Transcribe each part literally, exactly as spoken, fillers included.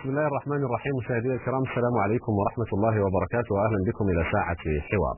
بسم الله الرحمن الرحيم. مشاهدينا الكرام، السلام عليكم ورحمة الله وبركاته، وأهلا بكم إلى ساعة حوار.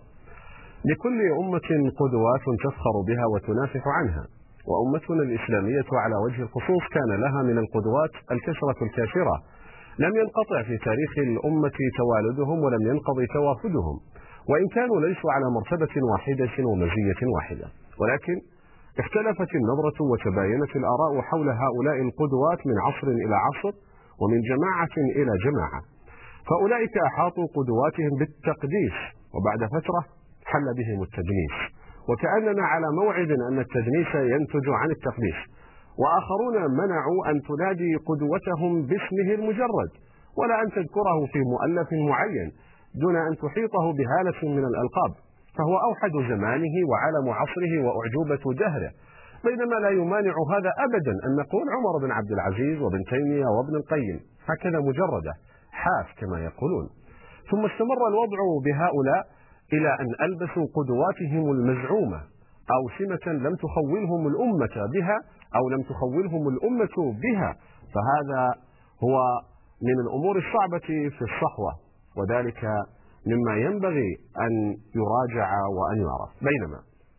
لكل أمة قدوات تفخر بها وتنافح عنها، وأمتنا الإسلامية على وجه الخصوص كان لها من القدوات الكثرة الكافرة، لم ينقطع في تاريخ الأمة توالدهم ولم ينقضي توافدهم، وإن كانوا ليسوا على مرتبة واحدة ومزية واحدة، ولكن اختلفت النظرة وتباينت الآراء حول هؤلاء القدوات من عصر إلى عصر ومن جماعة إلى جماعة. فأولئك أحاطوا قدواتهم بالتقديس، وبعد فترة حل بهم التدنيس، وكأننا على موعد أن التدنيس ينتج عن التقديس. وآخرون منعوا أن تنادي قدوتهم باسمه المجرد، ولا أن تذكره في مؤلف معين دون أن تحيطه بهالة من الألقاب، فهو أوحد زمانه وعلم عصره وأعجوبة دهره. بينما لا يمانع هذا أبدا أن نقول عمر بن عبد العزيز وابن تيمية وابن القيم، هكذا مجردة حاف كما يقولون. ثم استمر الوضع بهؤلاء إلى أن ألبسوا قدواتهم المزعومة أو سمة لم تخولهم الأمة بها أو لم تخولهم الأمة بها، فهذا هو من الأمور الصعبة في الصحوة، وذلك مما ينبغي أن يراجع وأن يعرف. بينما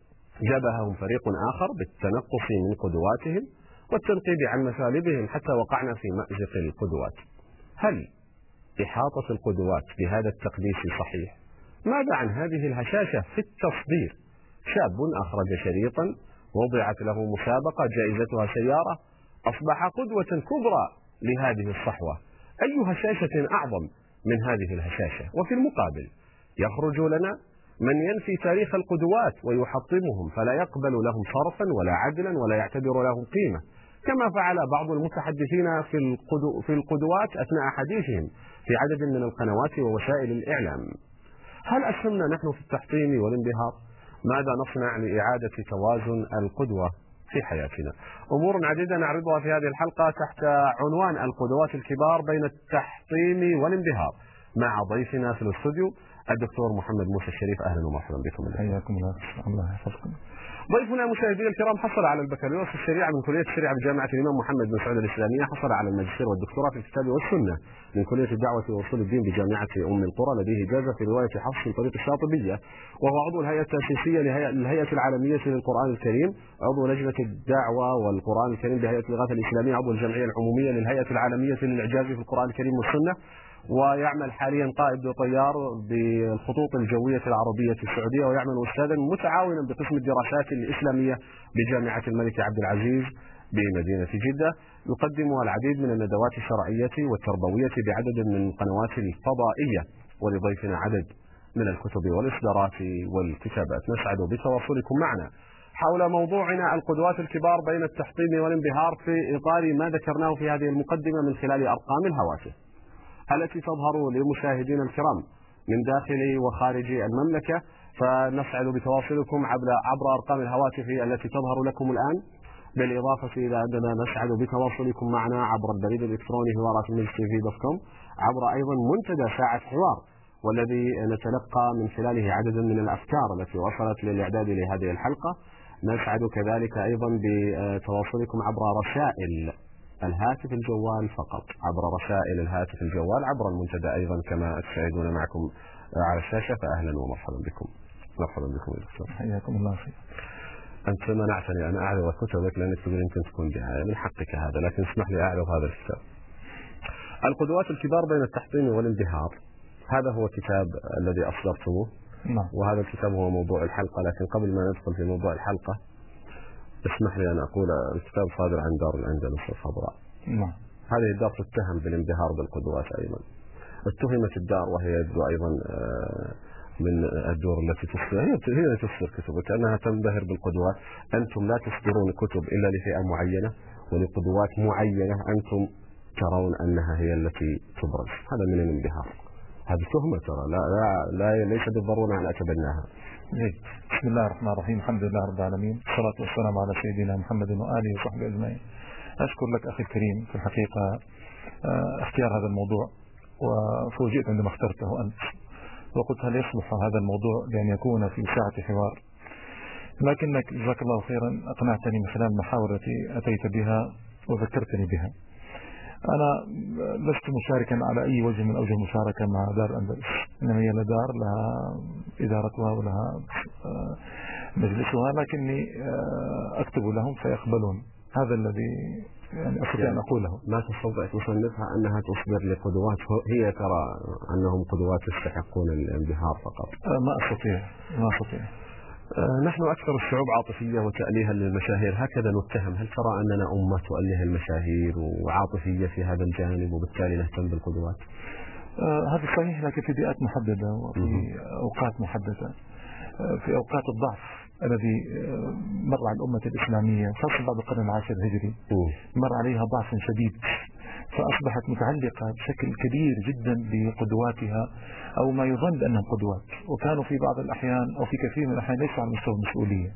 جابههم فريق آخر بالتنقص من قدواتهم والتنقيب عن مثالبهم حتى وقعنا في مأزق القدوات. هل إحاطة القدوات بهذا التقديس صحيح؟ ماذا عن هذه الهشاشة في التصدير؟ شاب أخرج شريطا وضعت له مسابقة جائزتها سيارة، أصبح قدوة كبرى لهذه الصحوة. أي هشاشة أعظم من هذه الهشاشة؟ وفي المقابل يخرج لنا من ينفي تاريخ القدوات ويحطمهم، فلا يقبل لهم صرفا ولا عدلا ولا يعتبر لهم قيمة، كما فعل بعض المتحدثين في القدو في القدوات أثناء حديثهم في عدد من القنوات ووسائل الإعلام. هل أسهمنا نحن في التحطيم والانبهار؟ ماذا نصنع لإعادة توازن القدوة في حياتنا؟ أمور عديدة نعرضها في هذه الحلقة تحت عنوان القدوات الكبار بين التحطيم والانبهار، مع ضيفنا في الاستوديو الدكتور محمد موسى الشريف. أهلا ومرحبا بكم. حياكم الله. الله يحفظكم. ضيفنا مشاهدينا الكرام حصل على البكالوريوس في الشريعة من كلية الشريعة بجامعة الإمام محمد بن سعود الإسلامية، حصل على الماجستير والدكتوراه في الكتاب والسنة من كلية الدعوة وأصول الدين بجامعة أم القرى، لديه إجازة في رواية حفص من طريق الشاطبية، وهو عضو الهيئة التأسيسية للهيئة العالمية للقرآن الكريم، عضو لجنة الدعوة والقرآن الكريم بهيئة الإغاثة الإسلامية، عضو الجمعية العمومية للهيئة العالمية للإعجاز في القرآن الكريم والسنة، ويعمل حاليا قائد طيار بالخطوط الجوية العربية السعودية، ويعمل أستاذا متعاونا بقسم الدراسات الإسلامية بجامعة الملك عبد العزيز بمدينة جدة. يقدم العديد من الندوات الشرعية والتربوية بعدد من القنوات الفضائية، ولضيفنا عدد من الكتب والإصدارات والكتابات. نسعد بتواصلكم معنا حول موضوعنا القدوات الكبار بين التحطيم والانبهار، في إطار ما ذكرناه في هذه المقدمة من خلال أرقام الهواتف التي تظهر لمشاهدينا الكرام من داخل وخارج المملكة. فنسعد بتواصلكم عبر عبر أرقام الهواتف التي تظهر لكم الآن، بالإضافة إلى أننا نسعد بتواصلكم معنا عبر البريد الإلكتروني حوارات الميز تي في دوت كوم، عبر أيضا منتدى ساعة حوار، والذي نتلقى من خلاله عددا من الأفكار التي وصلت للإعداد لهذه الحلقة. نسعد كذلك أيضا بتواصلكم عبر رسائل الهاتف الجوال فقط، عبر رسائل الهاتف الجوال عبر المنتدى أيضا كما تشاهدون معكم على الشاشة. فأهلا ومرحبا بكم. مرحبا بكم يا دكتور. حياكم الله خير. أنت منعتني أن أعرض كتبك لأنك تقول يمكن تكون دعاية، من حقك هذا، لكن اسمح لي أعرض هذا الكتاب. القدوات الكبار بين التحطيم والانبهار، هذا هو الكتاب الذي أصدرتموه. نعم. وهذا الكتاب هو موضوع الحلقة، لكن قبل ما ندخل في موضوع الحلقة اسمح لي أن أقول الكتاب صادر عن دار الأندلس الخضراء. نعم. هذه الدار تتهم بالانبهار بالقدوات أيضا. اتهمت الدار، وهي يبدو أيضا من الدور التي تصدر، هي تصدر كتب كأنها تنبهر بالقدوات. أنتم لا تصدرون كتب إلا لفئة معينة ولقدوات معينة أنتم ترون أنها هي التي تبرز. هذا من الانبهار، هذه تهمة ترى، لا, لا, لا ليس بالضرورة أن أتبناها. بسم الله الرحمن الرحيم. الحمد لله رب العالمين، الصلاة والسلام على سيدنا محمد وآله وصحبه أجمعين. أشكر لك أخي الكريم في الحقيقة اختيار هذا الموضوع، وفوجئت عندما اخترته أنت، وقلت هل يصلح هذا الموضوع بأن يكون في ساعة حوار، لكنك جزاك الله خيرا أقنعتني من خلال المحاور التي أتيت بها وذكرتني بها. أنا لست مشاركا على أي وجه من أوجه المشاركة مع دار الأندلس، إنما هي دار لها إدارتها ولها مجلسها، لكني أكتب لهم فيقبلون. هذا الذي يعني أستطيع أن أقوله. ما تستطيع تصنفها أنها تصدر لقدوات هي ترى أنهم قدوات يستحقون الانبهار فقط؟ ما أستطيع ما أستطيع نحن أكثر الشعوب عاطفية وتأليها للمشاهير، هكذا نتهم. هل ترى أننا أمة تؤله المشاهير وعاطفية في هذا الجانب وبالتالي نهتم بالقدوات؟ آه هذا صحيح، لكن في بيئات محددة وفي أوقات محددة. آه في أوقات الضعف الذي آه مر على الأمة الإسلامية خاصة بعد القرن العاشر الهجري، مر عليها ضعف شديد، فأصبحت متعلقة بشكل كبير جدا بقدواتها أو ما يظن أنهم قدوات، وكانوا في بعض الأحيان أو في كثير من الأحيان ليس على مستوى المسؤولية،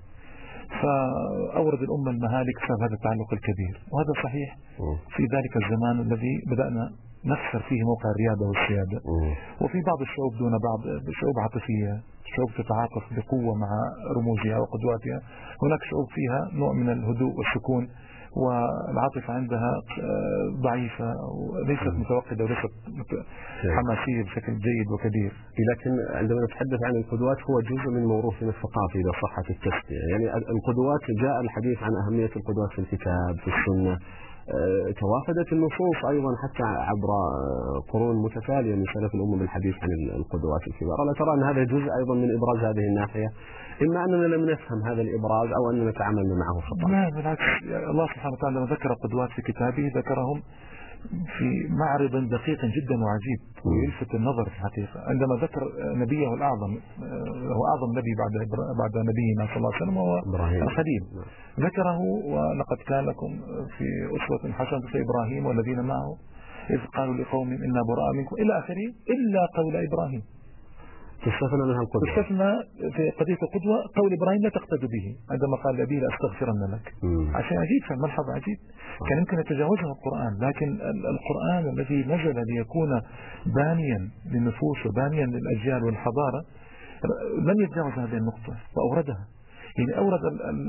فأورد الأمة المهالك بسبب هذا التعلق الكبير. وهذا صحيح في ذلك الزمان الذي بدأنا نخسر فيه موقع الريادة والسيادة. وفي بعض الشعوب دون بعض، شعوب عاطفية، شعوب تتعاطف بقوة مع رموزها وقدواتها، هناك شعوب فيها نوع من الهدوء والسكون والعاطفة عندها ضعيفة وليست متوقدة وليست حماسية بشكل جيد وكبير. لكن عندما نتحدث عن القدوات هو جزء من موروثنا الثقافي إذا صحت التسمية، يعني القدوات جاء الحديث عن أهمية القدوات في الكتاب في السنة، توافدت النصوص أيضا حتى عبر قرون متتالية من سلف الأمة بالحديث عن القدوات الكبار. ألا ترى أن هذا جزء أيضا من إبراز هذه الناحية، إما أننا لم نفهم هذا الإبراز أو أننا تعاملنا معه خطأ؟ لا بالعكس، الله سبحانه وتعالى لما ذكر القدوات في كتابه ذكرهم في معرض دقيق جدا وعجيب ويلفت النظر في الحقيقة. عندما ذكر نبيه الأعظم، هو أعظم نبي بعد بعد نبينا صلى الله عليه وسلم وهو الخليل، ذكره ولقد كان لكم في أسوة حسنة في إبراهيم والذين معه إذ قالوا لقوم إنا براء منكم إلى آخره إلا قول إبراهيم. تستثنى منها القدوة، تستثنى في قضية القدوة قول إبراهيم لا تقتدوا به عندما قال لأبيه لأستغفرن لك. مم. عشان عجيب، فالملحظ عجيب كان يمكن يتجاوزها القرآن، لكن القرآن الذي نزل ليكون بانيا للنفوس وبانيا للأجيال والحضارة لم يتجاوز هذه النقطة وأوردها. يعني أورد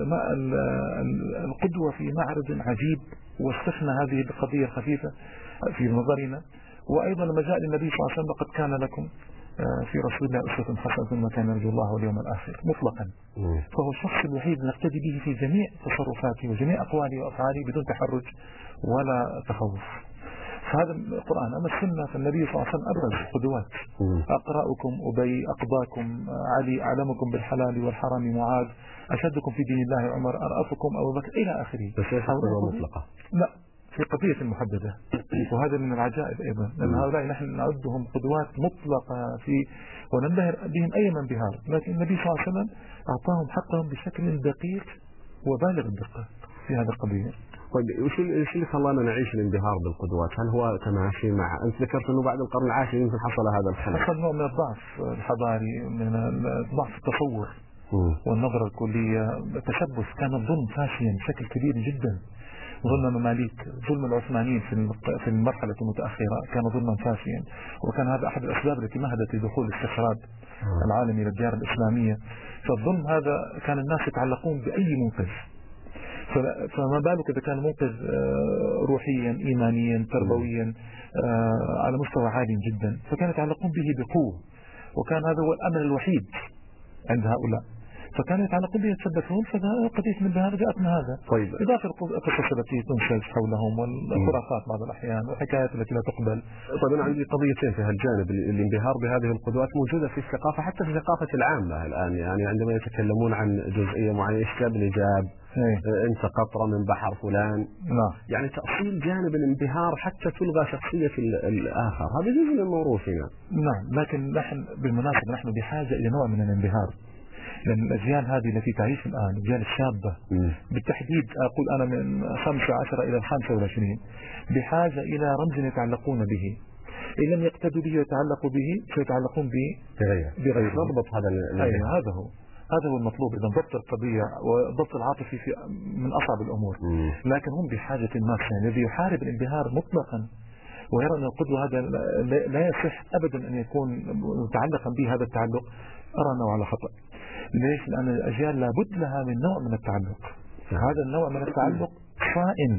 القدوة في معرض عجيب واستثنى هذه القضية الخفيفة في نظرنا. وأيضا لما جاء للنبي صلى الله عليه وسلم لقد كان لكم في رسول الله أسوة حسنة ما كان يرجو الله واليوم الآخر مطلقا، فهو الشخص الوحيد نقتدي به في جميع تصرفاته وجميع أقواله وأفعاله بدون تحرج ولا تخوف. فهذا القرآن. أما السنة فالنبي صلى الله عليه وسلم أبرز قدوات، أقرأكم أبي، أقضاكم علي، أعلمكم بالحلال والحرام معاذ، أشدكم في دين الله عمر، أرأفكم أبو بكر إلى آخره. بس ليس قدوة مطلقة، لا، في قضية محددة. وهذا من العجائب أيضا، لأن هؤلاء نحن نعدهم قدوات مطلقة في وننبهر بهم أي انبهار، لكن النبي صلى الله عليه وسلم أعطاهم حقهم بشكل دقيق وبالغ الدقة في هذه القضية. طيب وش ايش اللي خلانا نعيش الانبهار بالقدوات؟ هل هو تماشي مع، انت ذكرت انه بعد القرن العاشر يمكن حصل هذا الخلل، حصل نوع من الضعف الحضاري، من ضعف التصور والنظرة الكلية، تشبث، كان الظلم فاشيا بشكل كبير جدا. ظلم المماليك، ظلم العثمانيين في المرحلة المتأخرة كان ظلما فاشيا، وكان هذا أحد الأسباب التي مهدت لدخول الاستخراج العالمي للديار الإسلامية. فالظلم هذا كان الناس يتعلقون بأي منقذ، فما بالك إذا كان منقذ روحيا إيمانيا تربويا على مستوى عالي جدا، فكانوا يتعلقون به بقوة، وكان هذا هو الأمل الوحيد عند هؤلاء، فكانوا يتعلقون به يتشبثون. فقضية من هذا جاءت من هذا. طيب إضافة القصص التي تنشج حولهم والخرافات بعض الأحيان والحكايات التي لا تقبل. طيب أنا عندي قضيتين في هالجانب، الانبهار بهذه القدوات موجودة في الثقافة، حتى في الثقافة العامة الآن، يعني عندما يتكلمون عن جزئية معينة، إيش الإجاب، أنت قطرة من بحر فلان، نعم. يعني تأصيل جانب الانبهار حتى تلغى شخصية الآخر، هذا جزء من موروثنا. نعم، لكن نحن بالمناسبة نحن بحاجة إلى نوع من الانبهار، لأن الأجيال هذه التي تعيش الآن، الأجيال الشابة بالتحديد، أقول أنا من خمسة عشر إلى الخمسة والعشرين، بحاجة إلى رمز يتعلقون به. إن لم يقتدوا به ويتعلقوا به سيتعلقون به بغيره. ضبط هذا أي هذا هو هذا هو المطلوب. إذا ضبط القضية وضبط العاطفي في من أصعب الأمور. مم. لكن هم بحاجة ماسة، يعني الذي يحارب الانبهار مطلقا ويرى أن القدوة هذا لا يصح أبدا أن يكون متعلقا به هذا التعلق، أرى أنه على خطأ. ليش؟ لأن الأجيال لابد لها من نوع من التعلق. هذا النوع من التعلق صائم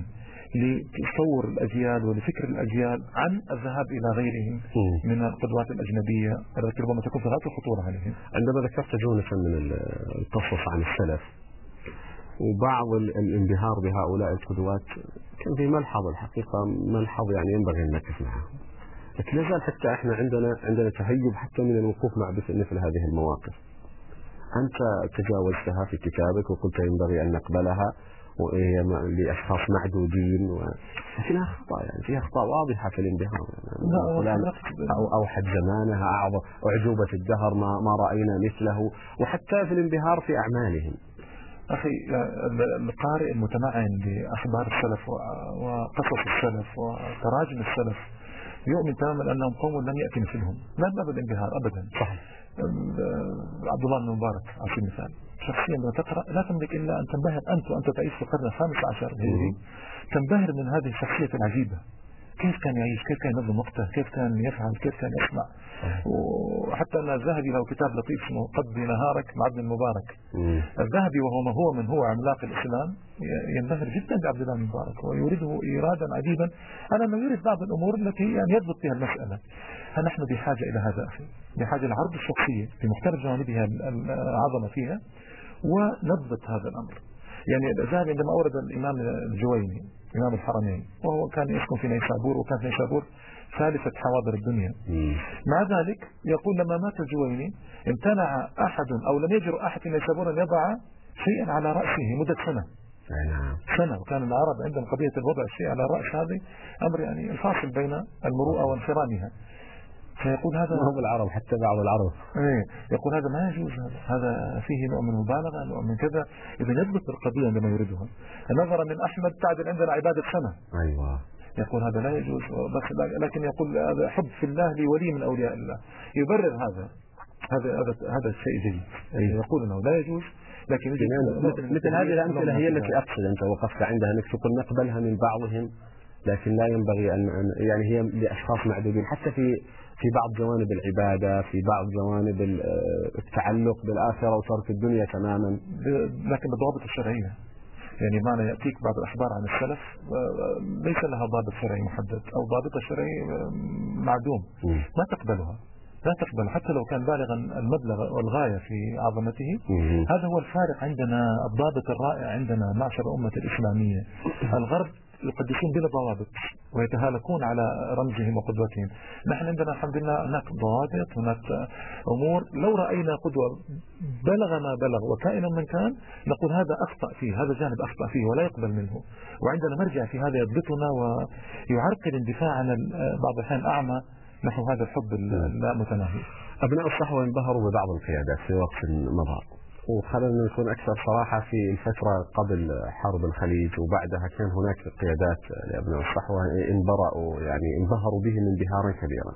لتصور الأجيال ولفكر الأجيال عن الذهاب إلى غيرهم من القدوات الأجنبية التي ربما تكون في غاية الخطورة عليهم. عندما ذكرت جونة من القصص عن السلف وبعض الانبهار بهؤلاء القدوات، كان في ملحظ الحقيقة ملحظ يعني ينبغي أن نقف معه، لكن لا زال حتى احنا عندنا عندنا تهيب حتى من الوقوف مع مثل هذه المواقف. أنت تجاوزتها في كتابك وقلت ينبغي أن نقبلها وهي لأشخاص معدودين و... لكنها خطأ، يعني فيها أخطاء واضحة في الانبهار، يعني أو أوحد زمانها، أعظم أعجوبة الدهر ما ما رأينا مثله، وحتى في الانبهار في أعمالهم. أخي القارئ المتمعن بأخبار السلف وقصص السلف وتراجم السلف يؤمن تماما أنهم قوم لم يأتي مثلهم، لا باب الانبهار أبدا. صحيح. عبد الله بن مبارك على سبيل المثال، شخصيا لما تقرأ لا تملك إلا أن تنبهر أنت وأنت تعيش في القرن الخامس عشر الهجري، تنبهر من هذه الشخصية العجيبة، كيف كان يعيش، كيف كان ينظم وقته، كيف كان يفعل، كيف كان يسمع. وحتى أن الذهبي له كتاب لطيف اسمه قضي نهارك مع ابن المبارك. الذهبي وهو ما هو من هو عملاق الإسلام ينبهر جدا بعبد الله بن مبارك ويريده إيرادا عجيبا على أنه يريد بعض الأمور التي يعني يضبط فيها المسألة. فنحن بحاجة إلى هذا أخي، بحاجة لعرض الشخصية بمختلف جوانبها العظمة فيها ونضبط هذا الأمر. يعني الذهبي عندما أورد الإمام الجويني إمام الحرمين وهو كان يسكن في نيسابور، وكان في نيسابور ثالثة حواضر الدنيا، مع ذلك يقول لما مات الجويني امتنع أحد أو لم يجر أحد في نيسابور أن يضع شيئا على رأسه مدة سنة سنة وكان العرب عندهم قضية الوضع الشيء على رأس هذه أمر يعني الفاصل بين المروءة وانفرامها. فيقول هذا ما هو العرب، حتى بعض العرب ايه يقول هذا ما يجوز، هذا فيه نوع من المبالغه، نوع من كذا. اذا يضبط القضيه عندما يريدها. النظر من احمد تعدل عندنا عباده سنه. ايوه يقول هذا لا يجوز، بس لكن يقول هذا حب في الله لي ولي من اولياء الله، يبرر هذا هذا هذا هذا الشيء جيد. أيه. يقول انه لا يجوز، لكن مثل, مثل هذه الامثله هي التي اقصد انت وقفت عندها، انك تقول نقبلها من بعضهم لكن لا ينبغي ان يعني هي لاشخاص معدودين، حتى في في بعض جوانب العبادة، في بعض جوانب التعلق بالآخرة وترك الدنيا تماما، لكن بالضوابط الشرعية. يعني معنى يأتيك بعض الأخبار عن السلف ليس لها ضابط شرعي محدد أو ضابط شرعي معدوم، ما تقبلها، لا تقبل حتى لو كان بالغا المبلغ والغاية في عظمته. هذا هو الفارق عندنا، الضابط الرائع عندنا معشر الأمة الإسلامية. الغرب يقدسون بلا ضوابط ويتهالكون على رمزهم وقدوتهم. نحن عندنا الحمد لله هناك ضوابط، هناك أمور لو رأينا قدوة بلغ ما بلغ وكائنا من كان نقول هذا أخطأ فيه، هذا جانب أخطأ فيه ولا يقبل منه، وعندنا مرجع في هذا يضبطنا ويعرقل اندفاع عن بعض الأحيان أعمى نحو هذا الحب اللامتناهي. أبناء الصحوة انبهروا ببعض القيادات في وقت مضى، وخلينا نكون أكثر صراحة في الفترة قبل حرب الخليج وبعدها كان هناك قيادات لأبناء الصحوة انبرأوا يعني انبهروا بهم انبهارا كبيرا.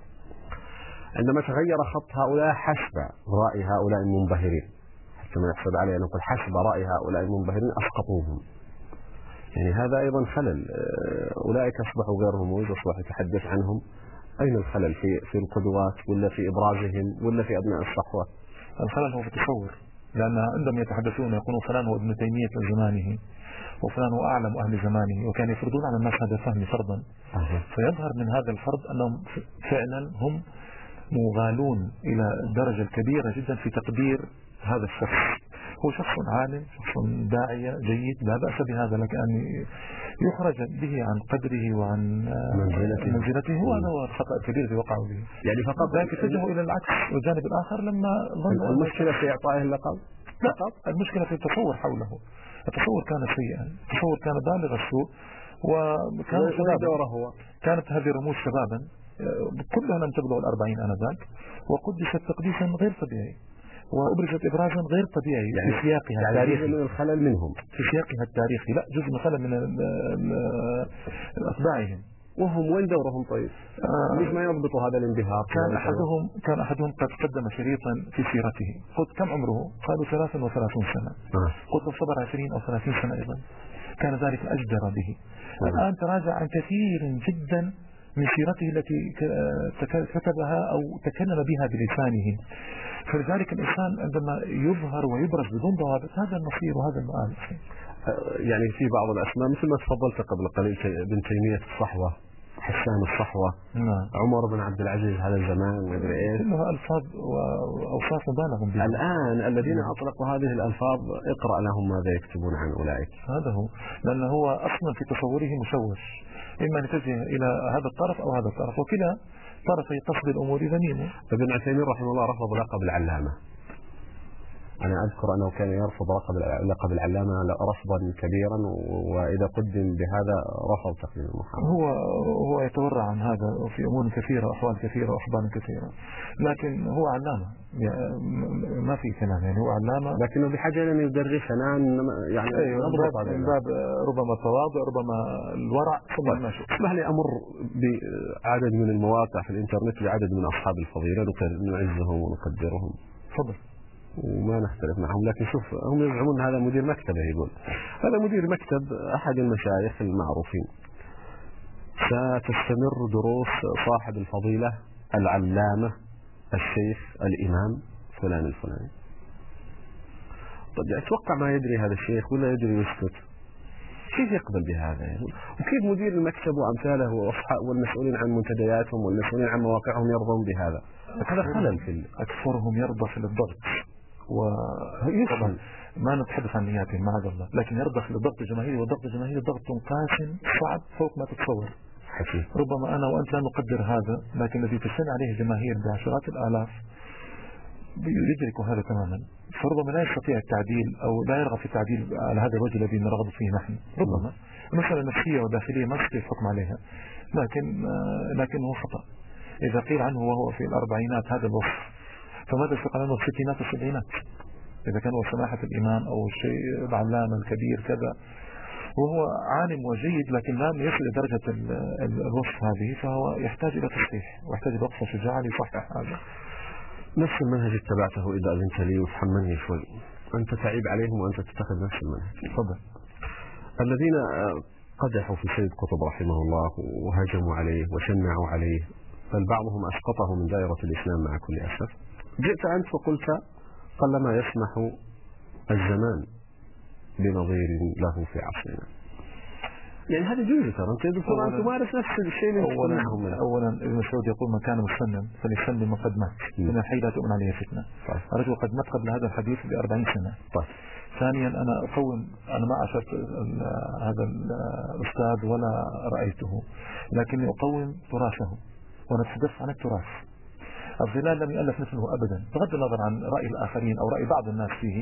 عندما تغير خط هؤلاء حسب رأي هؤلاء المنبهرين، حتى ما يحسب عليه أن نقول حسب رأي هؤلاء المنبهرين أسقطوهم، يعني هذا أيضا خلل. أولئك أصبحوا غير رموز، أصبحوا يتحدث عنهم. أين الخلل؟ في في القدوات ولا في إبرازهم ولا في أبناء الصحوة؟ الخلل هو في التصور، لأن عندما يتحدثون يقولون فلان هو ابن تيمية في زمانه وفلان هو أعلم أهل زمانه، وكان يفرضون على الناس هذا الفهم فرضا. أه. فيظهر من هذا الفرض أنهم فعلا هم مغالون إلى الدرجة الكبيرة جدا في تقدير هذا الشخص. هو شخص عالم، شخص داعية جيد، لا بأس بهذا، لك أن يخرج به عن قدره وعن منزلته, منزلته. وهذا هو الخطأ الكبير الذي وقعوا به. يعني فقط لكن اتجهوا إلى العكس والجانب الآخر لما ظنوا المشكلة في إعطائه اللقب. لا، المشكلة في التصور حوله. التصور كان سيئا، التصور كان بالغ السوء، وكان دوره هو كانت هذه رموز شبابا كلها لم تبلغ الأربعين آنذاك، وقدست تقديسا غير طبيعي وأبرزت إبرازا غير طبيعي يعني في سياقها يعني التاريخي. من الخلل منهم في سياقها التاريخي، لا جزء من الخلل من أتباعهم. وهم وين دورهم طيب؟ آه ليش ما يضبطوا هذا الانبهار؟ كان أحدهم كان أحدهم قد قدم شريطا في سيرته، قلت كم عمره؟ قالوا ثلاث وثلاثون سنة. آه. قلت لو صبر عشرين أو ثلاثين سنة أيضا كان ذلك أجدر به. آه. الآن تراجع عن كثير جدا من سيرته التي كتبها أو تكلم بها بلسانه. فلذلك الإنسان عندما يظهر ويبرز بدون ضوابط هذا المصير وهذا المآل. يعني في بعض الأسماء مثل ما تفضلت قبل قليل، ابن تيمية الصحوة، حسان الصحوة، نعم. عمر بن عبد العزيز هذا الزمان، ما ادري ايش، كلها الفاظ واوصاف مبالغ بها. الان الذين اطلقوا هذه الالفاظ اقرا لهم ماذا يكتبون عن اولئك. هذا هو، لان هو اصلا في تصوره مشوش، اما نتجه الى هذا الطرف او هذا الطرف، وكلا طرفي قصد الامور ذميم. ابن عثيمين رحمه الله رفض لقب العلامه. أنا أذكر أنه كان يرفض لقب العلامة رفضا كبيرا، وإذا قدم بهذا رفض تقديم المحاضرة. هو هو يتورع عن هذا في أمور كثيرة وأحوال كثيرة وأحبال كثيرة، لكن هو علامة ما في كلام، يعني هو علامة، لكنه بحاجة أن يدرسنا يعني نضبط من باب ربما التواضع، ربما الورع. اسمح لي أمر بعدد من المواقع في الإنترنت لعدد من أصحاب الفضيلة نعزهم ونقدرهم. تفضل. وما نختلف معهم، لكن شوف هم يزعمون هذا مدير مكتبه، يقول هذا مدير مكتب أحد المشايخ المعروفين، ستستمر دروس صاحب الفضيلة العلامة الشيخ الإمام فلان الفلاني. طيب أتوقع ما يدري هذا الشيخ ولا يدري ويسكت، كيف يقبل بهذا يعني؟ وكيف مدير المكتب وأمثاله والمسؤولين عن منتدياتهم والمسؤولين عن مواقعهم يرضون بهذا؟ هذا خلل في أكثرهم يرضى في الضغط، وطبعا ما نتحدث عن نياتهم معاذ الله، لكن يرضى في الضغط الجماهيري، والضغط الجماهيري ضغط قاسم صعب فوق ما تتصور. حكي. ربما أنا وأنت لا نقدر هذا، لكن الذي تسن عليه جماهير بعشرات الآلاف يدرك هذا تماما، فربما لا يستطيع التعديل أو لا يرغب في التعديل على هذا الوجه الذي نرغب فيه نحن. ربما مسألة نفسية وداخلية ما نستطيع الحكم عليها، لكن لكنه خطأ. إذا قيل عنه وهو في الأربعينات هذا الوصف، فماذا يستقل عنه في الستينات والسبعينات إذا كان هو سماحة الإمام أو الشيء العلامة الكبير كذا، وهو عالم وجيد لكن لم يصل إلى درجة الوصف هذه، فهو يحتاج إلى تصحيح ويحتاج إلى وقفة شجاعة ليصحح هذا. نفس المنهج اتبعته إذا أذنت لي وتحملني شوي، أنت تعيب عليهم وأنت تتخذ نفس المنهج. تفضل. الذين قدحوا في سيد قطب رحمه الله وهجموا عليه وشنعوا عليه، بل بعضهم أسقطه من دائرة الإسلام مع كل أسف، جئت أنت وقلت قلما يسمح الزمان بنظير له في عصرنا. يعني هذا جوز ترى، أنت دكتور أن تمارس نفس الشيء اللي تقنعهم منه. أولا ابن مسعود يقول من كان مسلما فليسلم وقد مات، من الحي لا تؤمن عليه فتنة. طيب. الرجل قد مات قبل هذا الحديث بأربعين سنة. طيب. ثانيا أنا أقوم، أنا ما عشرت هذا الأستاذ ولا رأيته، لكني أقوم تراثه ونتحدث عن التراث. الظلال لم يؤلف مثله أبدا، بغض النظر عن رأي الآخرين أو رأي بعض الناس فيه،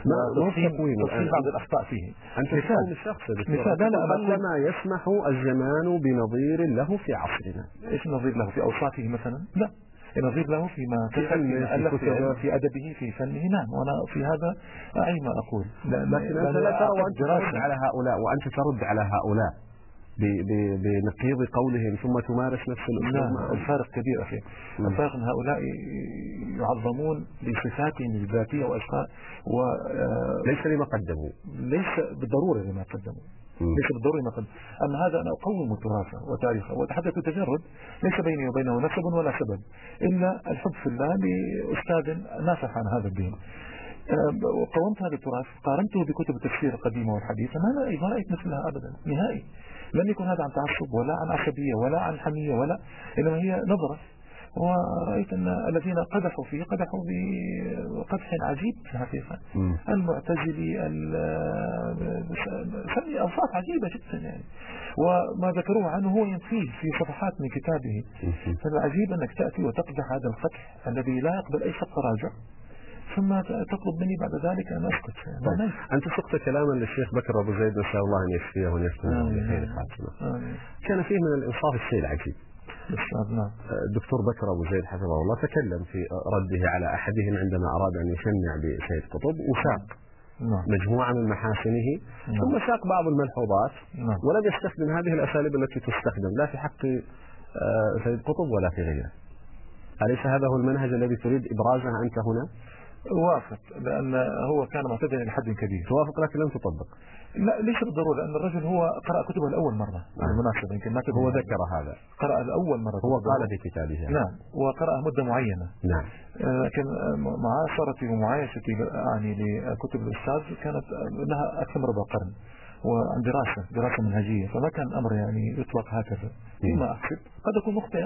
وتصحيح بعض الأخطاء فيه. أنت مثال الشخص مثال لما يسمح الزمان بنظير له في عصرنا. إيش نظير له في أوصافه مثلا؟ لا، نظير له فيما ألف في, في أدبه في فنه. نعم، وأنا في هذا أعي ما أقول. لكن أنت لا ترى وأنت ترد على هؤلاء وأنت ترد على هؤلاء بنقيض قولهم ثم تمارس نفس الأسلوب. لا، الفارق كبير أخي. الفارق أن هؤلاء يعظمون بصفاتهم الذاتية وأشخاص وليس لما قدموا، ليس بالضرورة لما قدموا، ليس بالضرورة ما قدموا. أما هذا أنا أقوم تراثه وتاريخه وأتحدث تجرد، ليس بيني وبينه نسب ولا سبب إلا الحب في الله لأستاذ نافح عن هذا الدين. وقومت هذا التراث، قارنته بكتب التفسير القديمة والحديثة، ما رأيت مثلها أبدا نهائي. لم يكن هذا عن تعصب ولا عن عصبية ولا عن حمية ولا، إنما هي نظرة. ورأيت أن الذين قدحوا فيه قدحوا بقدح عجيب في الحقيقة، المعتزلي، سمي أوصاف عجيبة جدا يعني، وما ذكروه عنه هو ينفيه في صفحات من كتابه. فالعجيب أنك تأتي وتقدح هذا القدح الذي لا يقبل أي خط تراجع، ثم تطلب مني بعد ذلك أن أسكت. طيب. أنت سقت كلاما للشيخ بكر أبو زيد، نسأل الله أن يشفيه ويسلمه بخير خاتمة. كان فيه من الإنصاف الشيء العجيب. الدكتور بكر أبو زيد حفظه الله تكلم في رده على أحدهم عندما أراد أن يشنع بسيد قطب، وساق مجموعة من محاسنه ثم ساق بعض الملحوظات، ولم يستخدم هذه الأساليب التي تستخدم لا في حق سيد قطب ولا في غيره. أليس هذا هو المنهج الذي تريد إبرازه أنت هنا؟ وافق، لأن هو كان معتدلا إلى حد كبير. توافق لكن لم تطبق. لا ليس بالضرورة، لأن الرجل هو قرأ كتبه لأول مرة بالمناسبة، يمكن ما هو ذكر هذا، قرأ لأول مرة، هو قال في كتابه يعني. نعم، وقرأ مدة معينة. نعم. لكن معاصرتي ومعايشتي يعني لكتب الأستاذ كانت لها أكثر من ربع قرن، وعن دراسة دراسة منهجية، فما كان الأمر يعني يطلق هكذا فيما أحسب. قد أكون مخطئا،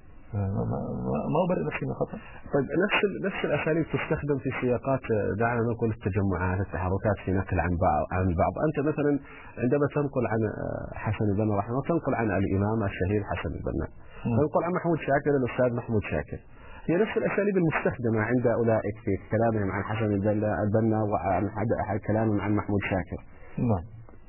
ما أبرئ نفسي من خطأ. طيب نفس نفس الأساليب تستخدم في سياقات، دعنا نقول التجمعات، التحركات في نقل عن بعض عن بعض. أنت مثلا عندما تنقل عن حسن البنا رحمه الله تنقل عن الإمام الشهير حسن البنا، تنقل عن محمود شاكر الأستاذ محمود شاكر، هي نفس الأساليب المستخدمة عند أولئك في كلامهم عن حسن البنا وعن كلامهم عن محمود شاكر. نعم.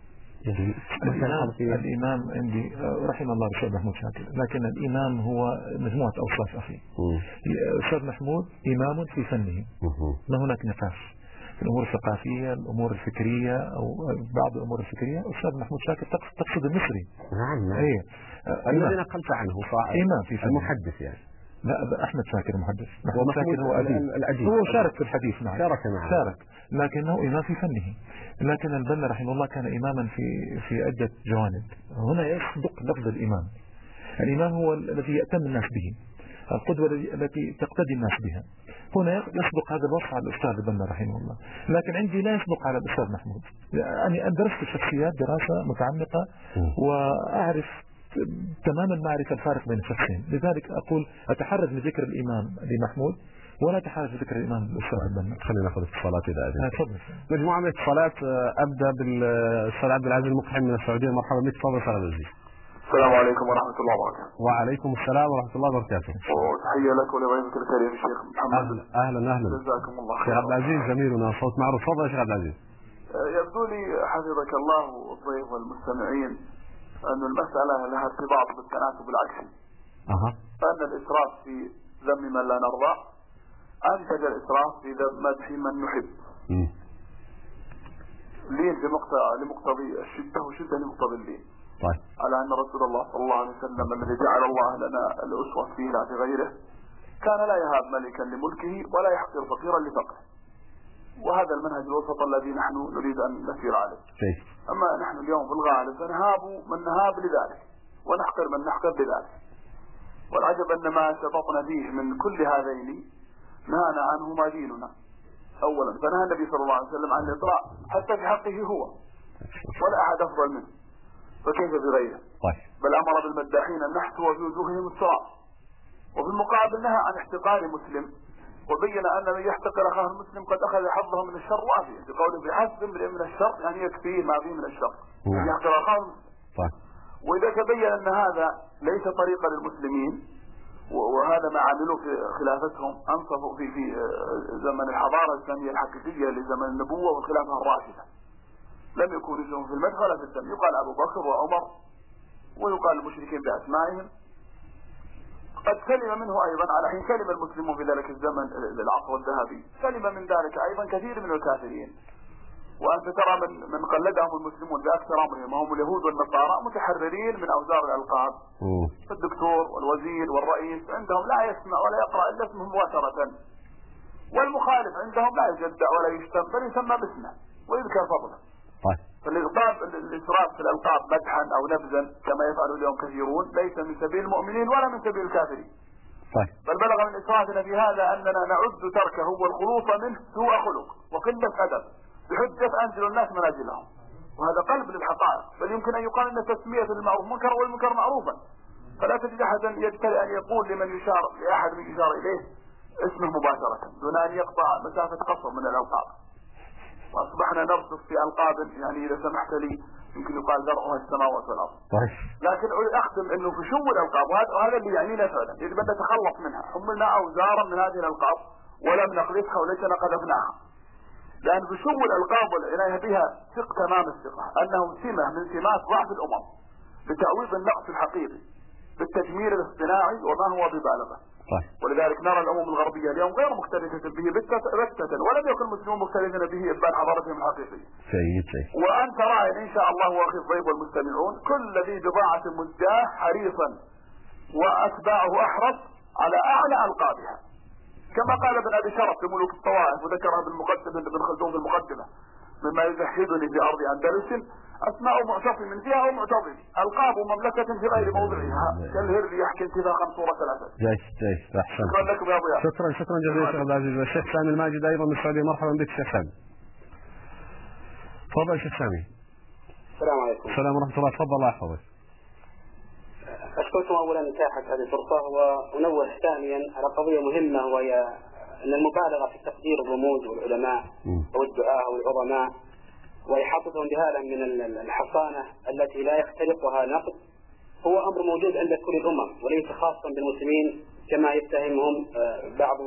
الإمام, الإمام عندي رحم الله الأستاذ محمود شاكر، لكن الإمام هو مجموعة أوصاف أخي. الأستاذ محمود إمام في فنه، ما هناك نقاش في الأمور الثقافية، الأمور الفكرية أو بعض الأمور الفكرية. الأستاذ محمود شاكر تقصد المصري. نعم نعم. إيه الذي نقلت عنه صاحب إمام في فنه، المحدث يعني. لا أحمد شاكر المحدث، محمود شاكر هو أديب، هو شارك في الحديث معه، شارك معه، شارك، لكنه إمام في فنه. لكن البنا رحمه الله كان إماما في في عدة جوانب. هنا يصدق لفظ الإمام. الإمام هو الذي يأتم الناس به، القدوة التي تقتدي الناس بها. هنا يصدق هذا الوصف على الأستاذ البنا رحمه الله، لكن عندي لا يصدق على الأستاذ محمود. يعني أنا درست الشخصيات دراسة متعمقة وأعرف تماما معرفة الفارق بين الشخصين، لذلك أقول أتحرز من ذكر الإمام لمحمود ولا أتحرز من ذكر الإمام للأستاذ البنا. خلينا ناخذ اتصالات إذا أذن. تفضل. مجموعة من الاتصالات، أبدأ بالأستاذ عبد العزيز المقحم من السعودية. مرحبا بك، تفضل أستاذ عبد العزيز. السلام عليكم ورحمة الله وبركاته. وعليكم السلام ورحمة الله وبركاته. وتحية لك ولضيفك الكريم الشيخ محمد. أهلا أهلا أهلا. جزاكم الله خير. شيخ عبد العزيز زميلنا صوت معروف، تفضل يا شيخ عبد العزيز. يبدو لي حفظك الله والضيف والمستمعين أن المسألة لها ارتباط بالتناسب العكسي. أها. فأن الإسراف في ذم من لا نرضى أنتج الإسراف في مدح من نحب. م. لين لمقتضي الشدة وشدة لمقتضي اللين. طيب. على أن رسول الله صلى الله عليه وسلم الذي جعل الله لنا الأسوة فيه لا في غيره كان لا يهاب ملكا لملكه ولا يحقر فقيرا لفقره، وهذا المنهج الوسط الذي نحن نريد أن نسير عليه. شيء. أما نحن اليوم في الغالب فنهاب من نهاب لذلك ونحقر من نحقر لذلك، والعجب أن ما شططنا فيه من كل هذين نهانا عنه ما ديننا. أولا فنهى النبي صلى الله عليه وسلم عن الإطراء حتى في حقه هو، ولا أحد أفضل منه، فكيف بغيره؟ طيب. بل أمر بالمداحين النحت وفي وجوههم السراء، وفي المقابل نهى عن احتقار مسلم، وبين أن من يحتقر أخاه المسلم قد أخذ حظه من الشر وافيا، بقوله بحسب امرئ من الشر يعني يكفيه ما فيه من الشر، يعني يحتقر أخاه المسلم. طيب. وإذا تبين أن هذا ليس طريقا للمسلمين، وهذا ما عملوا في خلافتهم، أنصفوا في في زمن الحضارة الإسلامية الحقيقية لزمن النبوة والخلافة الراشدة، لم يكون اسمهم في المدح ولا في الدم، يقال أبو بكر وعمر ويقال المشركين بأسمائهم. قد سلم منه أيضا على حين سلم المسلمون في ذلك الزمن العصر الذهبي، سلم من ذلك أيضا كثير من الكافرين. وأنت ترى من من قلدهم المسلمون بأكثر أمرهم وهم اليهود والنصارى متحررين من أوزار الألقاب. الدكتور والوزير والرئيس عندهم لا يسمع ولا يقرأ إلا اسمه مباشرة، والمخالف عندهم لا يجدع ولا يشتم بل يسمى باسمه ويذكر فضله. فالإلقاب الإسراف في الألقاب مدحا أو نبذا كما يفعل اليوم كثيرون ليس من سبيل المؤمنين ولا من سبيل الكافرين. طيب. بل بلغ من إسرافنا في هذا أننا نعد تركه والخلوص منه سوء خلق وقلة أدب بحجة أنزل الناس منازلهم، وهذا قلب للحقائق. بل يمكن أن يقال أن تسمية المعروف منكر والمنكر معروفا، فلا تجد أحدا يجترئ أن يقول لمن يشار لأحد من يشار إليه اسمه مباشرة دون أن يقطع مسافة قصر من الألقاب. وأصبحنا نرصف في ألقاب يعني إذا سمحت لي يمكن يقال ذرعها السماوات والأرض. طيب. لكن أختم أنه في شو الألقاب، وهذا اللي يعنينا فعلا، يجب أن نتخلص منها. حملنا أوزارا من هذه الألقاب ولم نقذفها وليسنا قذفناها، لأن في شو الألقاب والعناية بها ثق تمام الثقة أنه سمة من سمات ضعف الأمم لتعويض النقص الحقيقي بالتجميل الاصطناعي وما هو ببالغه. طيب. ولذلك نرى الأمم الغربية اليوم غير مكترثة به بتة، ولم يكن المسلمون مكترثين به إبان حضارتهم الحقيقية. سيد سيد. وأنت راعي إن شاء الله وأخي الضيف والمستمعون كل ذي بضاعة مزجاة حريصا وأتباعه أحرص على أعلى ألقابها، كما قال ابن ابي شرف في ملوك الطوائف وذكرها بالمقدمه ابن خلدون في المقدمه: مما يزهدني في ارض اندلس اسماء معتصم فيها ومعتضد القاب مملكه في غير موضعها كالهر يحكي انتفاخا صوره الاسد. جيد جيد احسن. شكرا لكم يا ضياء. شكرا شكرا جزيلا شيخ عبد العزيز. والشيخ سامي الماجد ايضا من السعوديه، مرحبا بك شيخ سامي. تفضل شيخ سامي. السلام عليكم. السلام ورحمه الله. تفضل الله يحفظك. أشكركم أولا إتاحة هذه الفرصة، وأنوه ثانيا على قضية مهمة، وهي أن المبالغة في تقدير الرموز والعلماء والدعاة والعظماء وإحاطتهم بهذا من الحصانة التي لا يختلقها نقد هو أمر موجود عند كل الأمم وليس خاصا بالمسلمين كما يتهمهم بعض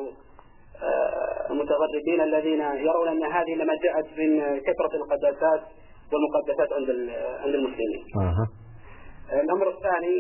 المتغربين الذين يرون أن هذه لما جاءت من كثرة القداسات والمقدسات عند عند المسلمين. أه. الأمر الثاني،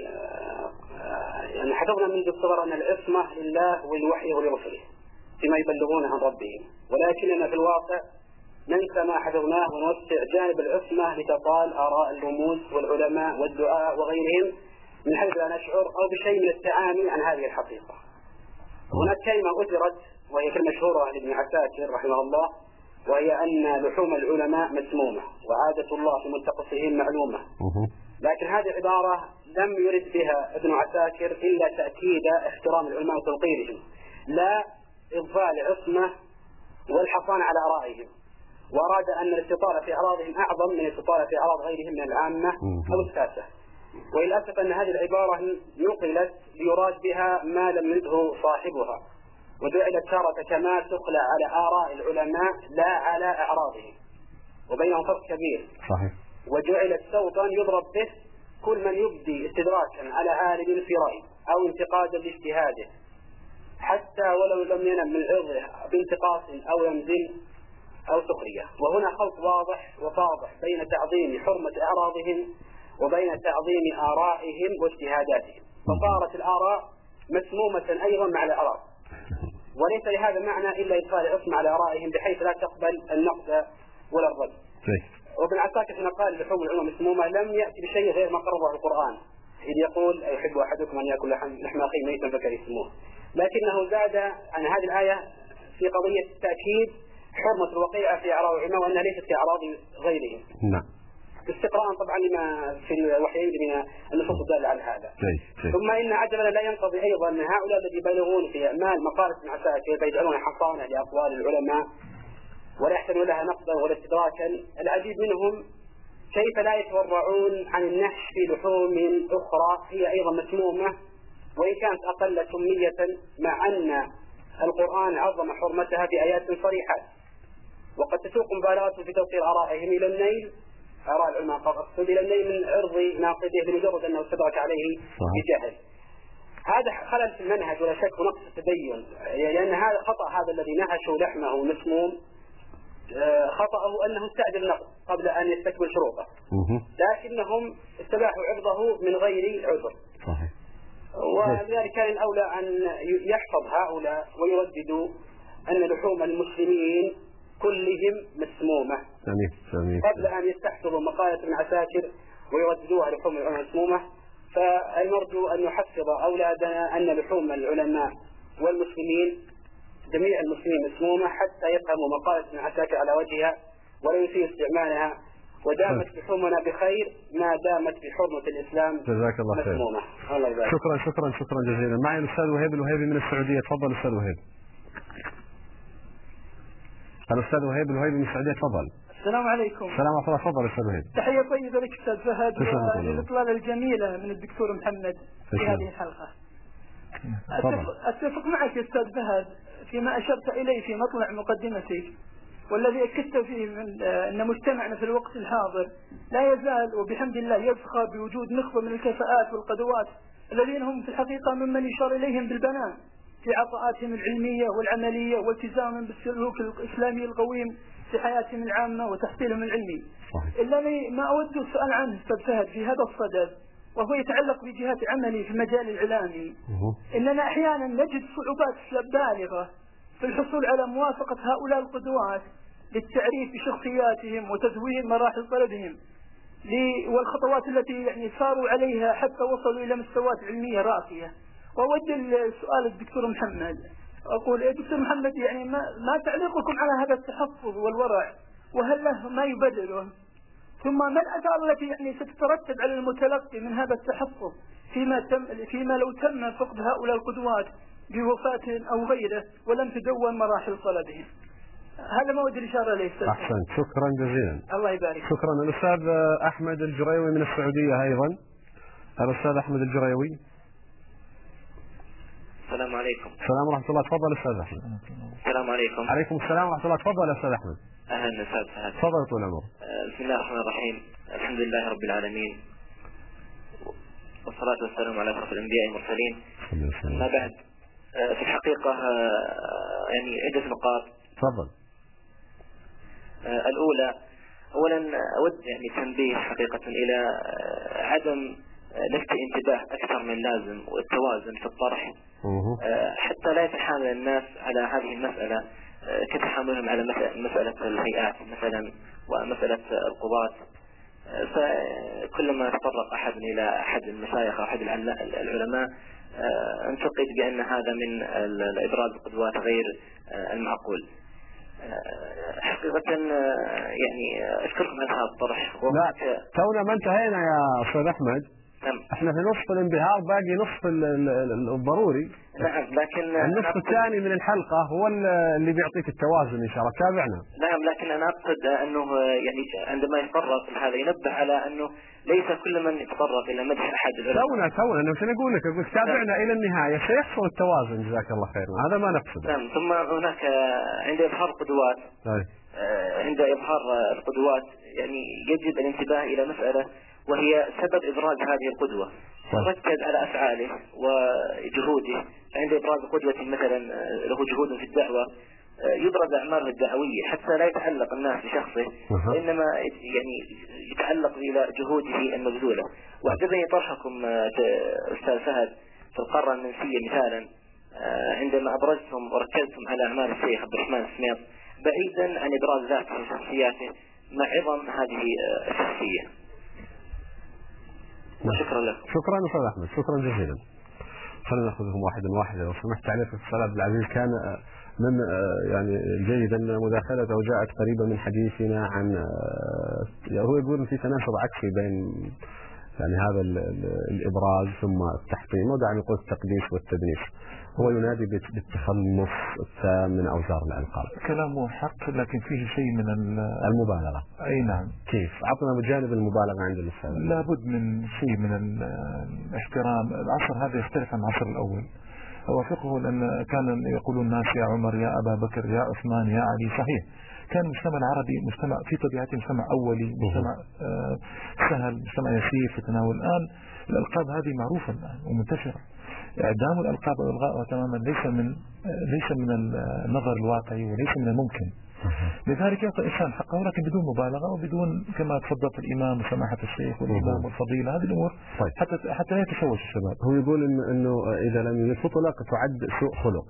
يعني حفظنا منذ الصغر أن العصمة لله ولوحيه ولرسله فيما يبلغونه عن ربهم، ولكننا في الواقع ننسى ما حفظناه ونوسع جانب العصمة لتطال آراء الرموز والعلماء والدعاء وغيرهم من حيث لا نشعر أو بشيء من التعامي عن هذه الحقيقة. هناك كلمة أثرت وهي كلمة مشهورة لابن عساكر رحمه الله، وهي أن لحوم العلماء مسمومة وعادة الله في منتقصهم معلومة. لكن هذه العبارة لم يرد بها ابن عساكر إلا تأكيد احترام العلماء وتوقيرهم، لا إضفاء العصمة والحصان على آرائهم، وأراد أن الاستطالة في أعراضهم أعظم من الاستطالة في أعراض غيرهم من العامة أو الساسة. وللأسف أن هذه العبارة نقلت ليراد بها ما لم يرده صاحبها، وجعلت تارة كما تقلى على آراء العلماء لا على أعراضهم، وبينهم فرق كبير. صحيح. وجعلت صوتا يضرب به كل من يبدي استدراكا على عالم في رأي أو انتقادا لاجتهاده حتى ولو لم ينم من عرضه بانتقاص أو يمزل أو سخرية. وهنا خلط واضح وفاضح بين تعظيم حرمة أعراضهم وبين تعظيم آرائهم واجتهاداتهم، فصارت الآراء مسمومة أيضا مع الأعراض، وليس لهذا معنى إلا إدخال العصمة على آرائهم بحيث لا تقبل النقد ولا الرد. وابن عساكر حين قال لحوم العلماء مسمومة لم يأتي بشيء غير ما قرره القرآن، إذ يقول أيحب أحدكم أن يأكل لحم أخيه ميتا فكرهتموه، لكنه زاد عن هذه الآية في قضية تأكيد حرمة الوقيعة في أعراض العلماء وأنها ليست كأعراض غيرهم. نعم. استقراء طبعا لما في الوحيين من النصوص الدالة على هذا. جي. جي. ثم إن عجبنا لا ينقضي أيضا أن هؤلاء الذين يبالغون في أعمال مقالة ابن عساكر فيجعلون حصانة لأقوال العلماء ولا يحتملون لها نقدا ولا استدراكا، العجيب منهم كيف لا يتورعون عن النحش في لحوم أخرى هي أيضا مسمومة وإن كانت أقل سمية، مع أن القرآن عظم حرمتها بآيات صريحات، وقد تسوق مبالغة في توصيل آرائهم إلى النيل، آراء العلماء قصد إلى النيل من عرض ناقده بمجرد أنه استدرك عليه بجهل. هذا خلل في المنهج ولا شك ونقص التدين، لأن هذا خطأ هذا الذي نهشوا لحمه مسموم خطأه أنه استعجل النقد قبل أن يستكمل شروطه، لكنهم استباحوا عرضه من غير عذر. ولذلك كان الأولى أن يحفظ هؤلاء ويرددوا أن لحوم المسلمين كلهم مسمومة قبل أن يستحفظوا مقالة ابن عساكر ويرددوها لحوم العلماء مسمومة. فالمرجو أن يحفظ أولادنا أن لحوم العلماء والمسلمين جميع المسلمين مسمومة حتى يفهموا مقالة ابن عساكر على وجهها ولا يسيء استعمالها، ودامت لحومنا بخير ما دامت بحرمة الإسلام جزاك الله خير. مسمومة. الله يبارك. شكرا شكرا شكرا جزيلا. معي الأستاذ وهيب الوهيبي من السعودية. تفضل أستاذ وهيب. الأستاذ وهيب الوهيبي من السعودية. تفضل. السلام عليكم. السلام عليكم. تفضل أستاذ وهيب. تحية طيبة لك أستاذ فهد والإطلالة الجميلة من الدكتور محمد في هذه الحلقة. أتفق, أتفق معك يا أستاذ فهد فيما أشرت إليه في مطلع مقدمتك، والذي أكدت فيه من أن مجتمعنا في الوقت الحاضر لا يزال وبحمد الله يزخر بوجود نخبة من الكفاءات والقدوات الذين هم في الحقيقة ممن يشار إليهم بالبنان في عطاءاتهم العلمية والعملية والتزامهم بالسلوك الإسلامي القويم في حياتهم العامة وتحصيلهم العلمي. إلا ما أود السؤال عنه أستاذ فهد في هذا الصدد، وهو يتعلق بجهات عملي في المجال الإعلامي. إننا أحيانا نجد صعوبات بالغة في الحصول على موافقة هؤلاء القدوات للتعريف بشخصياتهم وتزويد مراحل طلبهم والخطوات التي يعني ساروا عليها حتى وصلوا إلى مستويات علمية راقية. وأود السؤال الدكتور محمد أقول يا دكتور محمد يعني ما, ما تعليقكم على هذا التحفظ والورع، وهل له ما يبرره؟ ثم ما الآثار التي يعني ستترتب على المتلقي من هذا التحفظ فيما تم فيما لو تم فقد هؤلاء القدوات بوفاة أو غيره ولم تدون مراحل طلبهم؟ هذا ما ودي الإشارة إليه. أحسن، شكرا جزيلا. الله يبارك. شكرا. الأستاذ أحمد الجريوي من السعودية أيضا. الأستاذ أحمد الجريوي. السلام عليكم. السلام ورحمة الله. تفضل أستاذ أحمد. السلام عليكم. عليكم السلام ورحمة الله. تفضل أستاذ أحمد. أهلا أستاذ فهد. تفضل طول العمر. بسم الله الرحمن الرحيم. الحمد لله رب العالمين، والصلاة والسلام على أشرف الأنبياء والمرسلين. ما بعد، في الحقيقة يعني عدة نقاط. تفضل. الأولى، أولا أود يعني تنبيه حقيقة إلى عدم لفت انتباه أكثر من اللازم والتوازن في الطرح، حتى لا يتحامل الناس على هذه المسألة كتحاملهم على مسألة الهيئات مثلا ومسألة القضاة. فكلما تطرق أحد إلى أحد المشايخ أو أحد العلماء انتقد بأن هذا من الإبراز القدوات غير المعقول. حقيقة يعني أشكركم على هذا الطرح. لا تونا ما انتهينا يا أستاذ أحمد. نعم. احنا في نصف الانبهار، باقي نصف الضروري. نعم، لكن النصف الثاني من الحلقة هو اللي بيعطيك التوازن إن شاء الله. تابعنا. نعم، لكن أنا أقصد أنه يعني عندما يتطرق هذا ينبه على أنه ليس كل من يتطرق إلى مدح أحد العلماء. تونا تونا أنا مش أقول لك، أقول تابعنا إلى النهاية سيحصل التوازن. جزاك الله خير. هذا ما نقصد. نعم. ثم هناك عند إظهار القدوات، عند إظهار القدوات يعني يجب الانتباه إلى مسألة، وهي سبب إبراز هذه القدوة. ركز على أفعاله وجهوده. عند إبراز قدوة مثلا له جهود في الدعوة يبرز أعماله الدعوية حتى لا يتعلق الناس بشخصه، وإنما يعني يتعلق إلى جهوده المبذولة. وأعجبني طرحكم أستاذ فهد في القارة النمسية مثالا، عندما أبرزتم وركزتم على أعمال الشيخ عبد الرحمن السميط بعيدا عن إبراز ذاته وشخصياته مع عظم هذه الشخصية. شكرا لك. شكرا أستاذ أحمد، شكرا جزيلا. خلينا نأخذهم واحدا واحدا لو سمحت. تعليق الأستاذ عبد العزيز كان من يعني الجيد أن مداخلته جاءت قريبة من حديثنا عن، هو يقول في تناسب عكسي بين يعني هذا الإبراز ثم التحطيم، ودعني يقول التقديس والتدنيس. هو ينادي بالتخلص التام من أوزار الألقاب. كلامه حق، لكن فيه شيء من المبالغة. أي نعم. كيف؟ عطنا بجانب المبالغة عند الأستاذ. لابد من شيء من الاحترام. العصر هذا يختلف عن العصر الأول. أوافقه، لأن كان يقول الناس يا عمر يا أبا بكر يا عثمان يا علي. صحيح، كان المجتمع العربي مجتمع في طبيعته مجتمع أولي، مجتمع آه سهل، مجتمع يسير في تناول. الآن الألقاب هذه معروفة الآن ومنتشرة. إعدام الألقاب وإلغائها تماما ليس من ليس من النظر الواقعي وليس من الممكن. لذلك يعطي الإنسان حقه، ولكن بدون مبالغة وبدون كما تفضلت الإمام وسماحة الشيخ والإمام والفضيلة، هذه الأمور طيب. حتى حتى لا يتشوش الشباب. هو يقول إنه إنه إذا لم يطلق تعد سوء خلق.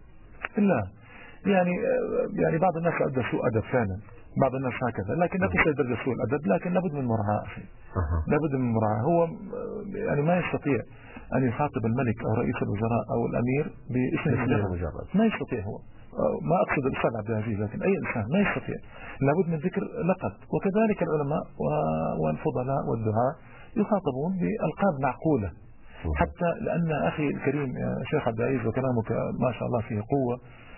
لا، يعني يعني بعض الناس أدى سوء أدب فعلا، بعض الناس هكذا، لكن لا تصل درجة سوء الأدب، لكن لابد من مراعاة أخي. لابد من مراعاة. هو يعني ما يستطيع أن يخاطب الملك أو رئيس الوزراء أو الأمير باسم مجرد، ما يستطيع. هو ما أقصد الأستاذ عبد العزيز، لكن أي إنسان ما يستطيع. لابد من ذكر لقب. وكذلك العلماء والفضلاء والدعاء يخاطبون بألقاب معقولة، حتى لأن أخي الكريم يا شيخ عبد العزيز وكلامك ما شاء الله فيه قوة،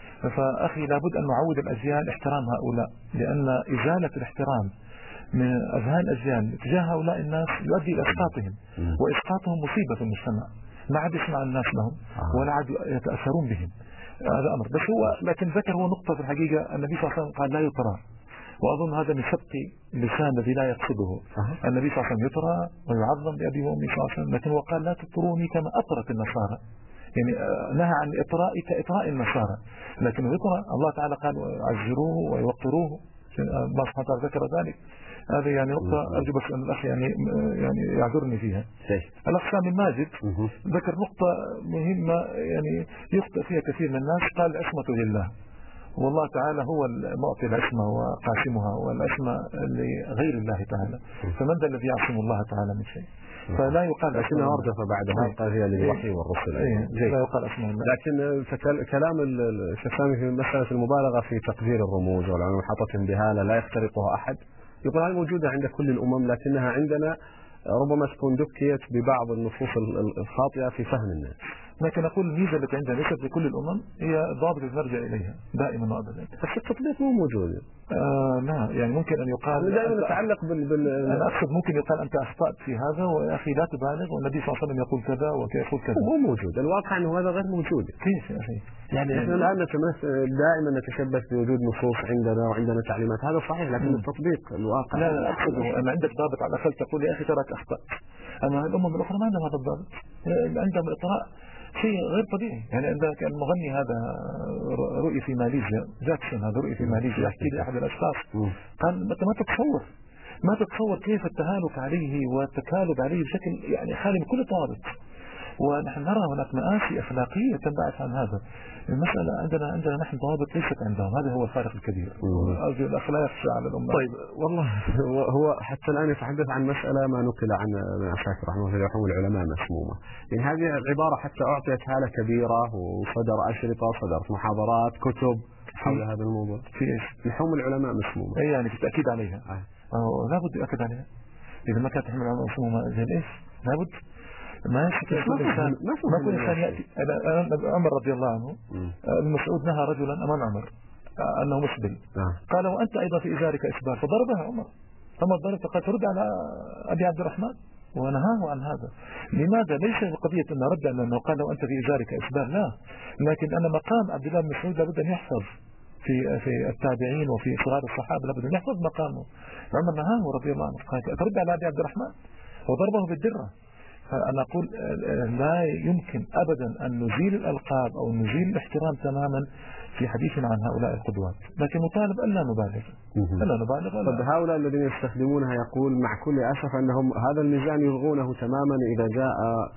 فأخي لابد أن نعود الأجيال احترام هؤلاء، لأن إزالة الاحترام من أذهان الأجيال تجاه هؤلاء الناس يؤدي إلى إسقاطهم، وإسقاطهم مصيبة في المجتمع. ما عاد يسمع الناس لهم ولا عاد يتأثرون بهم. هذا أمر. بس هو لكن ذكر هو نقطة في الحقيقة، النبي صلى الله عليه وسلم قال لا يطرى، وأظن هذا من سبق اللسان الذي لا يقصده. النبي صلى الله عليه وسلم يطرى ويعظم بأبي وأمي صلى الله عليه وسلم، لكن هو قال لا تطروني كما أطرت النصارى، يعني نهى عن إطراء كإطراء النصارى، لكن يطرى. الله تعالى قال عزروه ويوقروه، الله سبحانه وتعالى ذكر ذلك. هذه يعني نقطة أرجو بس أن الأخ يعني يعني يعذرني فيها. الأخ سامي الماجد ذكر نقطة مهمة يعني يخطئ فيها كثير من الناس. قال عصمة لله، والله تعالى هو المعطي العصمة وقاسمها، والعصمة لغير الله تعالى، فمن ذا الذي يعصم الله تعالى من شيء؟ فلا يقال لكنها أردف بعدها قال هي للوحي والرسل. لا يقال اسمه الله. لكن كلام الشيخ سامي في مسألة المبالغة في تقدير الرموز والعلوم محطة بهالة لا يخترقها أحد، يقول هذه موجودة عند كل الأمم لكنها عندنا ربما تكون دكيت ببعض النصوص الخاطئة في فهم الناس. لكن أقول الميزة التي عندنا ليست لكل الأمم، هي ضابط نرجع إليها دائما وأبدا. بس التطبيق مو موجود. آه لا يعني ممكن أن يقال دائما يتعلق بال, بال... أنا أقصد ممكن يقال أنت أخطأت في هذا ويا أخي لا تبالغ، والنبي صلى الله عليه وسلم يقول كذا وكيف يقول كذا. مو موجود، الواقع أنه هذا غير موجود. كيف يا أخي؟ يعني احنا الآن دائما نتشبث بوجود نصوص عندنا وعندنا تعليمات، هذا صحيح، لكن م. التطبيق الواقع لا لا أقصد أن عندك ضابط على الأقل تقول يا أخي تراك أخطأت. أما الأمم الأخرى ما عندهم هذا الضابط، عندهم إطراء شيء غير طبيعي. يعني عندك المغني هذا رؤي في ماليزيا، جاكسون هذا رؤي في ماليزيا، يحكي لي أحد الأشخاص قال أنت ما تتصور ما تتصور كيف التهالك عليه والتكالب عليه بشكل يعني خالي من كل ضابط، ونحن نرى هناك مآسي أخلاقية تنبعث عن هذا. المسألة عندنا عندنا نحن ضوابط ليست عندهم، هذا هو الفارق الكبير. الأخ لا يخشى على الأمة. طيب والله هو حتى الآن يتحدث عن مسألة ما نقل عن ابن عساكر رحمه الله يحول العلماء مسمومة. يعني هذه العبارة حتى أعطيت هالة كبيرة وصدر أشرطة، صدرت محاضرات، كتب حول هذا الموضوع. في إيش؟ لحوم العلماء مسمومة. أي يعني في التأكيد عليها. آه. لا بد يؤكد عليها. إذا ما كانت لحوم العلماء مسمومة زي إيش؟ لا بد. ما يمكن يكون إنسان ما كل إنسان يأتي. عمر رضي الله عنه ابن مسعود نهى رجلا أمام عمر أنه مسبل، قال وأنت أيضا في إزارك إسبال، فضربها عمر. عمر ضرب فقال ترد على أبي عبد الرحمن ونهاه عن هذا. لماذا؟ ليس القضية أن رد أنه قال لو أنت في إزارك إسبال، لا، لكن أن مقام عبد الله بن مسعود لابد أن يحفظ في في التابعين وفي صغار الصحابة، لابد أن يحفظ مقامه. عمر نهاه رضي الله عنه، قال ترد على أبي عبد الرحمن وضربه بالدرة. أنا أقول لا يمكن أبدا أن نزيل الألقاب أو نزيل الاحترام تماما في حديثنا عن هؤلاء القدوات، لكن نطالب ألا نبالغ. ألا نبالغ. طب هؤلاء الذين يستخدمونها يقول مع كل أسف أنهم هذا الميزان يلغونه تماما إذا جاء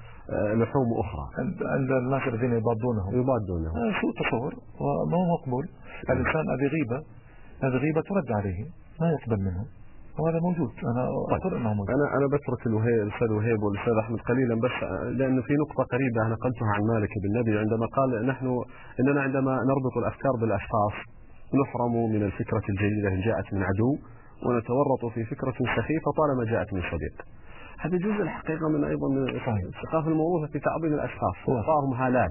لحوم أخرى. عند الناس الذين يضادونه يضادونه سوء تصور وما هو مقبول. الإنسان أبي غيبة، هذه غيبة ترد عليه، ما يقبل منه، وهذا موجود. أنا أقول أنه موجود. أنا أنا بترك الوهيب الأستاذ وهيب والأستاذ أحمد قليلا بس لأن في نقطة قريبة أنا نقلتها عن مالك بن نبي عندما قال نحن إننا عندما نربط الأفكار بالأشخاص نحرم من الفكرة الجيدة إن جاءت من عدو، ونتورط في فكرة سخيفة طالما جاءت من صديق. هذا جزء الحقيقة من أيضا من الثقافة الموروثة في تعظيم الأشخاص، صارهم هالات.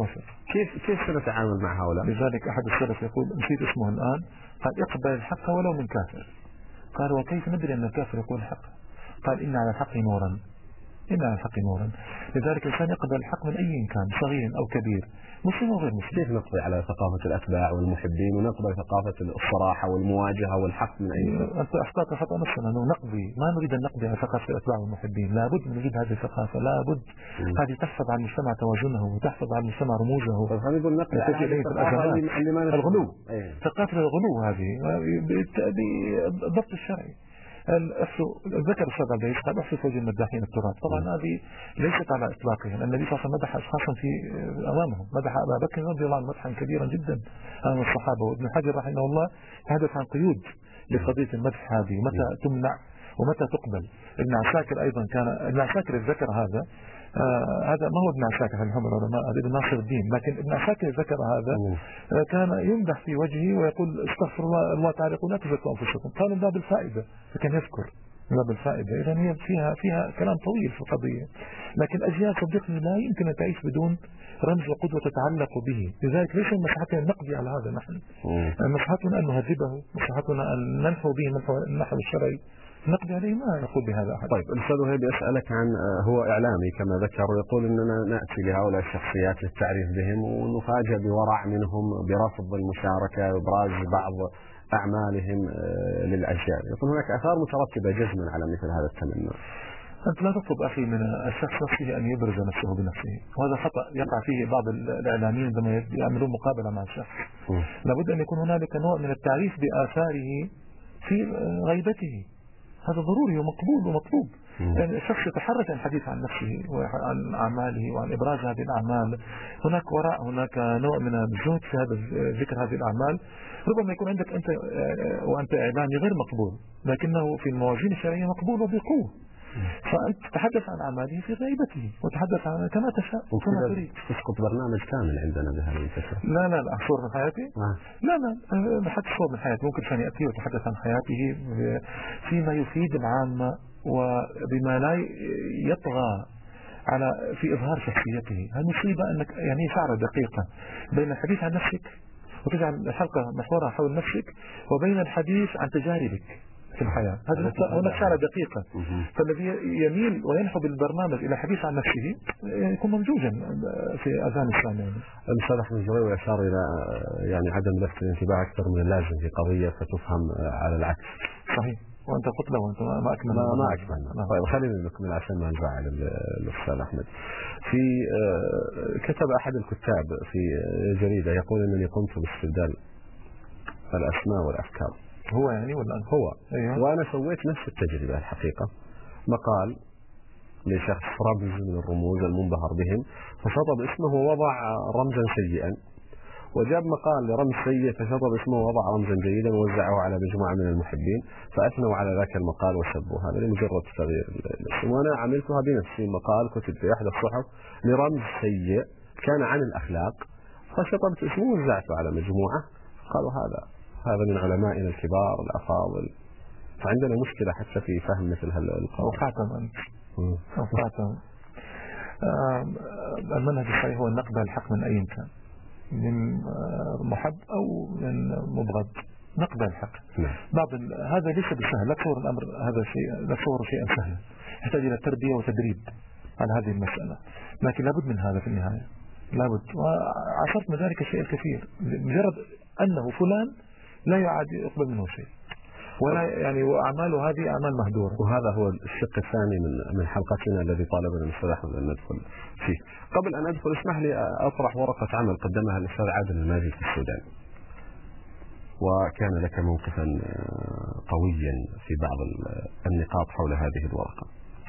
كيف كيف سنتعامل مع هؤلاء؟ لذلك أحد السلف يقول نسيت اسمه الآن، قال اقبل الحق ولو من كافر. قال وكيف ندري أن الكافر يقول الحق؟ قال إن على الحق نورا، إن على الحق نورا. لذلك الإنسان يقبل الحق من أي كان، صغير أو كبير، مسلم أو غير مسلم. كيف نقضي على ثقافة الأتباع والمحبين ونقضي ثقافة الصراحة والمواجهة والحق من أي كان؟ أنت أخطأت خطأ نفسنا، أنه نقضي، ما نريد أن نقضي على ثقافة الأتباع والمحبين، لابد من وجود هذه الثقافة، لابد هذه تحفظ على المجتمع توازنه وتحفظ على المجتمع رموزه. فهذا يقول نقضي على الأزمات، الغلو، ثقافة الغلو هذه بالضبط الشرعي. ذكر الأستاذ عبد العزيز قال احسوا فوج المداحين التراث، طبعا هذه ليست على اطلاقها. النبي صلى الله عليه وسلم مدح اشخاصا في امامهم، مدح ابا بكر رضي الله عنه مدحا كبيرا جدا امام الصحابه، وابن حجر رحمه الله تحدث عن قيود لقضيه المدح هذه، متى تمنع ومتى تقبل. ابن عساكر ايضا كان ابن عساكر ذكر هذا، آه هذا ما هو ابن عساكر رحمه العلماء، هذا ابن ناصر الدين، لكن ابن عساكر ذكر هذا، آه كان يمدح في وجهه ويقول استغفر الله، الله تعالى يقول لا تزكوا انفسكم، قال من باب الفائده، فكان يذكر من باب الفائده. اذا هي فيها فيها كلام طويل في القضيه، لكن الاجيال صدقني لا يمكن ان تعيش بدون رمز وقدوه تتعلق به. لذلك ليس مصلحتنا ان نقضي على هذا نحن، مصلحتنا ان نهذبه، مصلحتنا ان ننحو به النحو الشرعي، نقضي عليه ما يقول بهذا أحد. طيب الأستاذ وهيب يسألك عن هو إعلامي كما ذكر، ويقول أننا نأتي لهؤلاء الشخصيات للتعريف بهم ونفاجأ بورع منهم برفض المشاركة وإبراز بعض أعمالهم للأجيال. يقول هناك آثار مترتبة جزما على مثل هذا التمنع. أنت لا تطلب أخي من الشخص نفسه أن يبرز نفسه بنفسه، وهذا خطأ يقع فيه بعض الإعلاميين عندما يعملون مقابلة مع الشخص. لابد أن يكون هنالك نوع من التعريف بآثاره في غيبته، هذا ضروري ومقبول ومطلوب. يعني الشخص يتحرك عن الحديث عن نفسه وعن أعماله وعن إبراز هذه الأعمال. هناك وراء هناك نوع من الزهد في هذا ذكر هذه الأعمال. ربما يكون عندك أنت وأنت إعلامي غير مقبول، لكنه في الموازين الشرعية مقبول وبقوة. فأنت تتحدث عن أعماله في غيبته وتحدث عنها كما تشاء وكما تريد. تسقط برنامج كامل عندنا بهذه الفكرة. لا لا لا صور من حياتي؟ آه. لا لا حتى صور من حياتي ممكن كان يأتي ويتحدث عن حياته فيما يفيد العامة وبما لا يطغى على في إظهار شخصيته. هالمصيبة أنك يعني شعرة دقيقة بين الحديث عن نفسك وتجعل الحلقة محورها حول نفسك وبين الحديث عن تجاربك في الحياة. هذا هناك شعرة دقيقة. فالذي يميل وينحو بالبرنامج إلى حديث عن نفسه يكون ممجوجا في أذهان السامعين. الأستاذ أحمد الزغيوي أشار إلى يعني عدم لفت الانتباه أكثر من اللازم في قضية فتفهم على العكس. صحيح. وأنت قلت له وأنت ما أكمل ما, ما أكمل. طيب خلينا نكمل عشان ما نزعل الأستاذ أحمد. في كتب أحد الكتاب في جريدة يقول أنني قمت باستبدال الأسماء والأفكار. هو يعني ولا أنت؟ هو. أيوة. وأنا سويت نفس التجربة الحقيقة. مقال لشخص رمز من الرموز المنبهر بهم فشطب اسمه ووضع رمزا سيئا، وجاب مقال لرمز سيء فشطب اسمه ووضع رمزا جيدا ووزعه على مجموعة من المحبين فأثنوا على ذاك المقال وسبوه. هذا لمجرد تغيير الاسم. وأنا عملتها بنفسي. مقال كتب في أحد الصحف لرمز سيء كان عن الأخلاق فشطبت اسمه ووزعته على مجموعة قالوا هذا هذا من علمائنا الكبار الأفاضل. فعندنا مشكلة حتى في فهم مثل هالقول. وقعتم أنت وقعتم. المنهج الصحيح هو النقد الحق من أي كان، من محب أو من مبغض. نقد الحق. بعض هذا ليس بسهل. لا تصور الأمر هذا شيء لا تصور شيئا سهلا، يحتاج إلى تربية وتدريب على هذه المسألة، لكن لابد من هذا في النهاية. لابد. وعصرت من ذلك الشيء الكثير. مجرد أنه فلان لا يعاد يقبل منه شيء ولا يعني وأعماله هذه أعمال مهدورة. وهذا هو الشق الثاني من من حلقتنا الذي طالبنا الأستاذ أحمد أن ندخل فيه. قبل أن أدخل اسمح لي أطرح ورقة عمل قدمها الأستاذ عادل الماجد في السودان، وكان لك موقفا قويا في بعض النقاط حول هذه الورقة.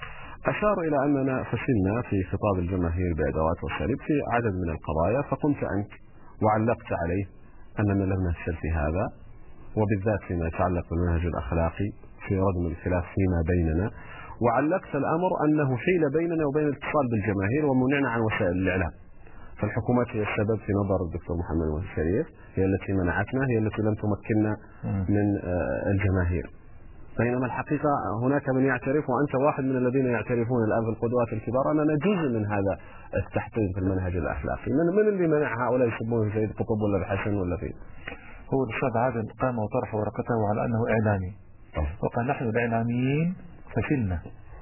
أشار إلى أننا فشلنا في خطاب الجماهير بأدوات وأساليب في عدد من القضايا، فقمت أنت وعلقت عليه أننا لم نفشل في هذا، وبالذات فيما يتعلق بالمنهج الأخلاقي في ردم الخلاف فيما بيننا، وعلقت الأمر أنه حيل بيننا وبين الاتصال بالجماهير ومنعنا عن وسائل الإعلام. فالحكومات هي السبب في نظر الدكتور محمد موسى الشريف، هي التي منعتنا، هي التي لم تمكننا من الجماهير. بينما الحقيقة هناك من يعترف، وأنت واحد من الذين يعترفون الآن في القدوات الكبار، أننا جزء من هذا التحطيم في المنهج الأخلاقي. من, من اللي منع هؤلاء يسبون في سيد قطب ولا الحسن ولا في؟ هو الأستاذ عادل قام وطرح ورقته على أنه إعلامي، وقال نحن الإعلاميين فشلنا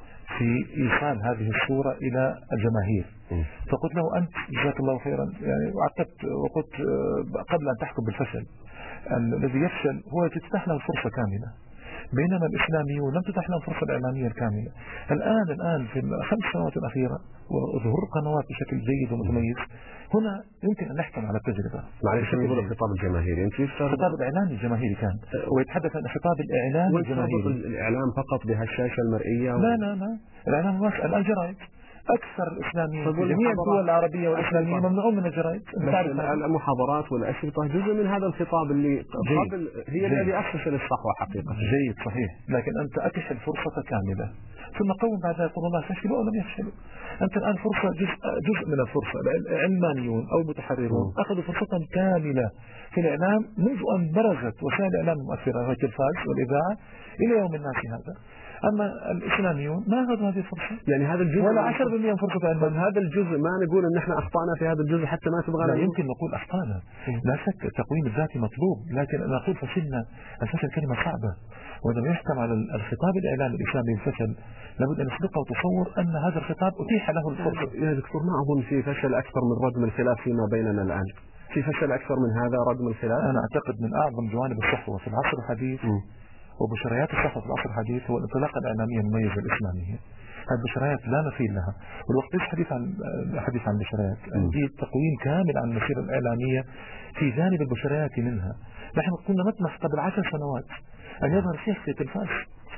في إيصال هذه الصورة إلى الجماهير. فقلت له أنت جزاك الله خيرا، يعني وعقدت وقلت قبل أن تحكم بالفشل الذي يفشل هو تتاح له فرصة كاملة، بينما الإسلاميون لم تتاح لهم فرصة الإعلامية الكاملة. الآن الآن في الخمس سنوات الأخيرة وظهور القنوات بشكل جيد ومتميز، هنا يمكن أن نحكم على التجربة. معلش نقول الخطاب الجماهيري، أنت الخطاب الإعلامي الجماهيري كان ويتحدث عن خطاب الإعلام الجماهيري. الإعلام فقط بهالشاشة المرئية؟ لا لا لا، الإعلام واسع. الآن جرائد أكثر الإسلاميين في جميع الدول العربية والإسلامية ممنوعون من الجرائد. المحاضرات والأشرطة جزء من هذا الخطاب اللي قبل هي الذي أسس للصحوة حقيقة. جيد صحيح، لكن أنت أكش الفرصة كاملة ثم قوم بعد يقول الله فشلوا أو لم يفشلوا. أنت الآن فرصة جزء, جزء من الفرصة. العلمانيون أو المتحررون أخذوا فرصة كاملة في الإعلام منذ أن برزت وسائل الإعلام المؤثرة وهي التلفاز والإذاعة إلى يوم الناس هذا. أما الإسلاميون ما أخذوا هذه الفرصة، يعني هذا الجزء ولا عشرة بالمئة من فرصة علمان. هذا الجزء ما نقول أن احنا أخطأنا في هذا الجزء حتى ما تبغى. لا يمكن نقول أخطأنا، لا شك التقويم الذاتي مطلوب، لكن نقول فشلنا. الفشل كلمة صعبة، وعندما يحكم على الخطاب الإعلامي الإسلامي بالفشل لابد أن يسبقه وتصور أن هذا الخطاب أتيح له الفرصة. يا دكتور ما أظن في فشل أكثر من ردم الخلاف فيما بيننا الآن. في فشل أكثر من هذا ردم الخلاف؟ أنا أعتقد من أعظم جوانب الصحوة في العصر الحديث م. وبشريات الصحوة في العصر الحديث هو الانطلاقة الإعلامية المميزة الإسلامية. هذه البشريات لا مثيل لها، والوقت ليس حديث عن حديث عن البشريات، عندي تقويم كامل عن المسيرة الإعلامية في جانب البشريات منها. نحن كنا نطمح قبل عشر سنوات أن يظهر شيخ في تلفاز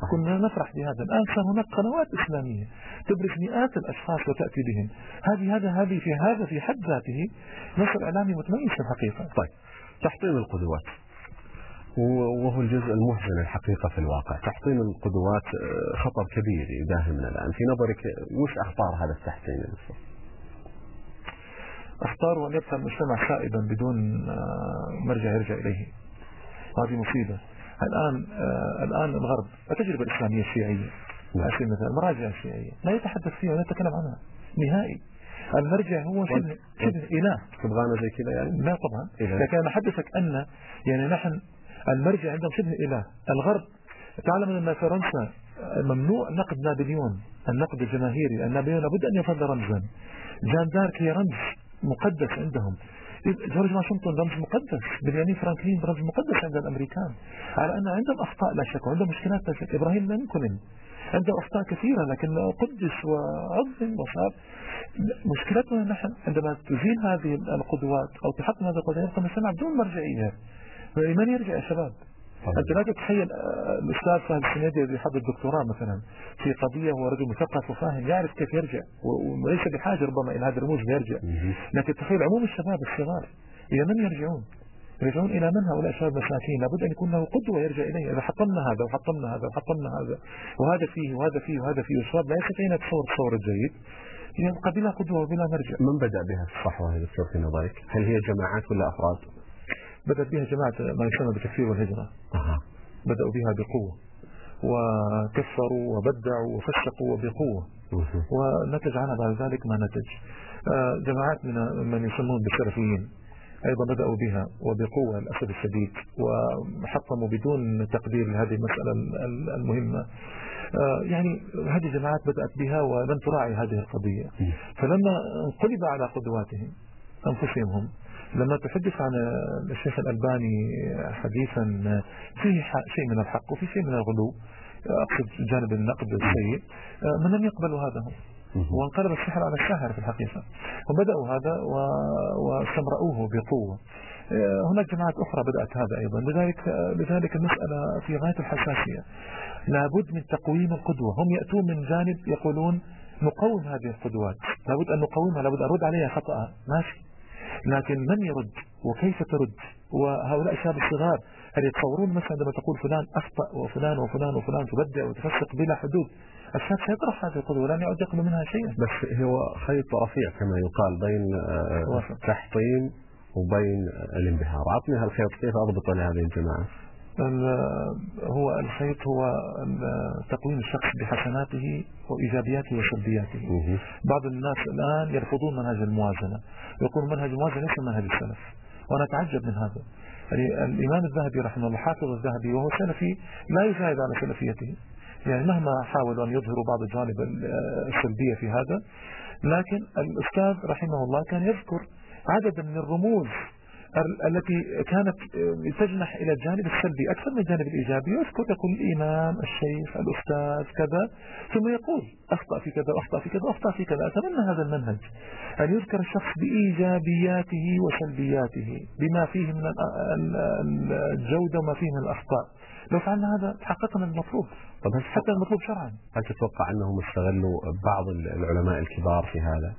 كنا نفرح بهذا. الآن صار هناك قنوات إسلامية تبرز مئات الأشخاص وتأتي بهم. هذه هذا هذه في هذا في حد ذاته نشر إعلامي متميز في الحقيقة. طيب، تحطيم القدوات وهو الجزء المحزن الحقيقة في الواقع. تحطيم القدوات خطر كبير يداهمنا الآن. في نظرك وش أخطار هذا التحطيم يا دكتور؟ أخطار أن يبقى المجتمع سائبا بدون مرجع يرجع إليه. هذه مصيبة. الآن الآن الغرب التجربة الإسلامية الشيعية مثلا المراجع الشيعية لا يتحدث فيها ولا يتكلم عنها نهائي. المرجع هو شبه شبه إله. تبغانا زي كذا يعني؟ لا طبعا. لكن أنا أحدثك أن يعني نحن المرجع عندهم شبه إله. الغرب تعلم أن فرنسا ممنوع نقد نابليون، النقد الجماهيري. نابليون لابد أن يظل رمزا. جان دارك هي رمز مقدس عندهم. جورج واشنطن رمز مقدس. بنيامين فرانكلين رمز مقدس عند الأمريكان. على أن عندهم أخطاء لا شك وعندهم مشكلات لا شك. إبراهيم لينكولن عنده أخطاء كثيرة لكن قدس وعظم وصاب. مشكلتنا نحن عندما تزيل هذه القدوات أو تحطم هذه القدوات يبقى المجتمع بدون مرجعية. من يرجع يا شباب؟ أنت لا تتخيل الأستاذ فهد السنيدي الذي يحضر الدكتوراه مثلا في قضية، هو رجل مثقف وفاهم يعرف كيف يرجع وليس بحاجة ربما إلى هذا الرموز ليرجع. لكن تخيل عموم الشباب الصغار إلى من يرجعون؟ يرجعون إلى من هؤلاء الشباب المساكين؟ لابد أن يكون له قدوة يرجع إليه. إذا حطمنا هذا وحطمنا هذا وحطمنا هذا وهذا فيه وهذا فيه وهذا فيه والشباب لا يستطيعون يتصور التصور الجيد يبقى بلا قدوة وبلا مرجع. من بدأ بها الصحوة هذه دكتور في نظرك؟ هل هي جماعات ولا أفراد؟ بدأت بها جماعة ما يسمى بالتكفير والهجرة. أه. بدأوا بها بقوة وكفروا وبدعوا وفسقوا بقوة ونتج عنها بعد ذلك ما نتج. جماعات من من يسمون بالسلفيين أيضا بدأوا بها وبقوة للأسف الشديد وحطموا بدون تقدير لهذه المسألة المهمة. يعني هذه الجماعات بدأت بها ولم تراعي هذه القضية. فلما انقلب على قدواتهم أنفسهم هم، لما تحدث عن الشيخ الألباني حديثا فيه شيء من الحق وفي شيء من الغلو، أقصد جانب النقد السيء، من لم يقبلوا هذا هم وانقلب السحر على الساحر في الحقيقة. وبدأوا هذا واستمرؤوه بقوة. هناك جماعات أخرى بدأت هذا أيضا. لذلك لذلك المسألة في غاية الحساسية. لابد من تقويم القدوة. هم يأتون من جانب يقولون نقوم هذه القدوات، لابد أن نقومها، لابد أن نرد عليها خطأ، ماشي، لكن من يرد وكيف ترد؟ وهؤلاء الشباب الصغار هل يتصورون مثلا عندما تقول فلان أخطأ وفلان وفلان وفلان تبدع وتفسق بلا حدود، الشاب سيطرح هذه القدوة ولن يعد يقبل منها شيئا. بس هو خيط رفيع كما يقال بين التحطيم وبين الانبهار. عطني هالخيط كيف أضبط لهذه الجماعة؟ هو الخيط هو تقويم الشخص بحسناته وإيجابياته وسلبياته. بعض الناس الآن يرفضون منهج الموازنة، يقول منهج الموازنة ليس منهج السلف، وأنا أتعجب من هذا. يعني الإمام الذهبي رحمه الله حافظ الذهبي وهو سلفي لا يزايد على سلفيته، يعني مهما حاولوا أن يظهروا بعض الجانب السلبية في هذا، لكن الأستاذ رحمه الله كان يذكر عددا من الرموز التي كانت تجنح إلى الجانب السلبي أكثر من الجانب الإيجابي. يذكر يقول الإمام الشيخ الأستاذ كذا، ثم يقول أخطأ في كذا أخطأ في كذا أخطأ في كذا. أتمنى هذا المنهج أن يذكر الشخص بإيجابياته وسلبياته بما فيه من الجودة وما فيه من الأخطاء. لو فعلنا هذا حققنا المطلوب، حتى المطلوب شرعا. هل تتوقع أنهم استغلوا بعض العلماء الكبار في هذا؟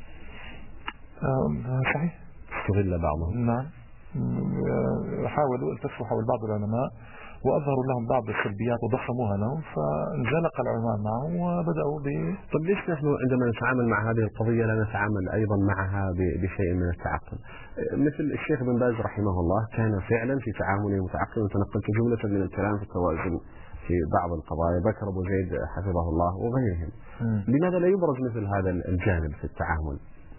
صحيح، استغل بعضهم. نعم، حاولوا التفوا حول بعض العلماء وأظهروا لهم بعض السلبيات وضخموها لهم، فانزلق العلماء معهم وبدأوا ب. طب ليش نحن عندما نتعامل مع هذه القضية لا نتعامل أيضا معها بشيء من التعقل؟ مثل الشيخ بن باز رحمه الله كان فعلا في تعامله متعقل، وتنقلت جملة من الكلام في التوازن في بعض القضايا، بكر أبو زيد حفظه الله وغيرهم. م. لماذا لا يبرز مثل هذا الجانب في التعامل؟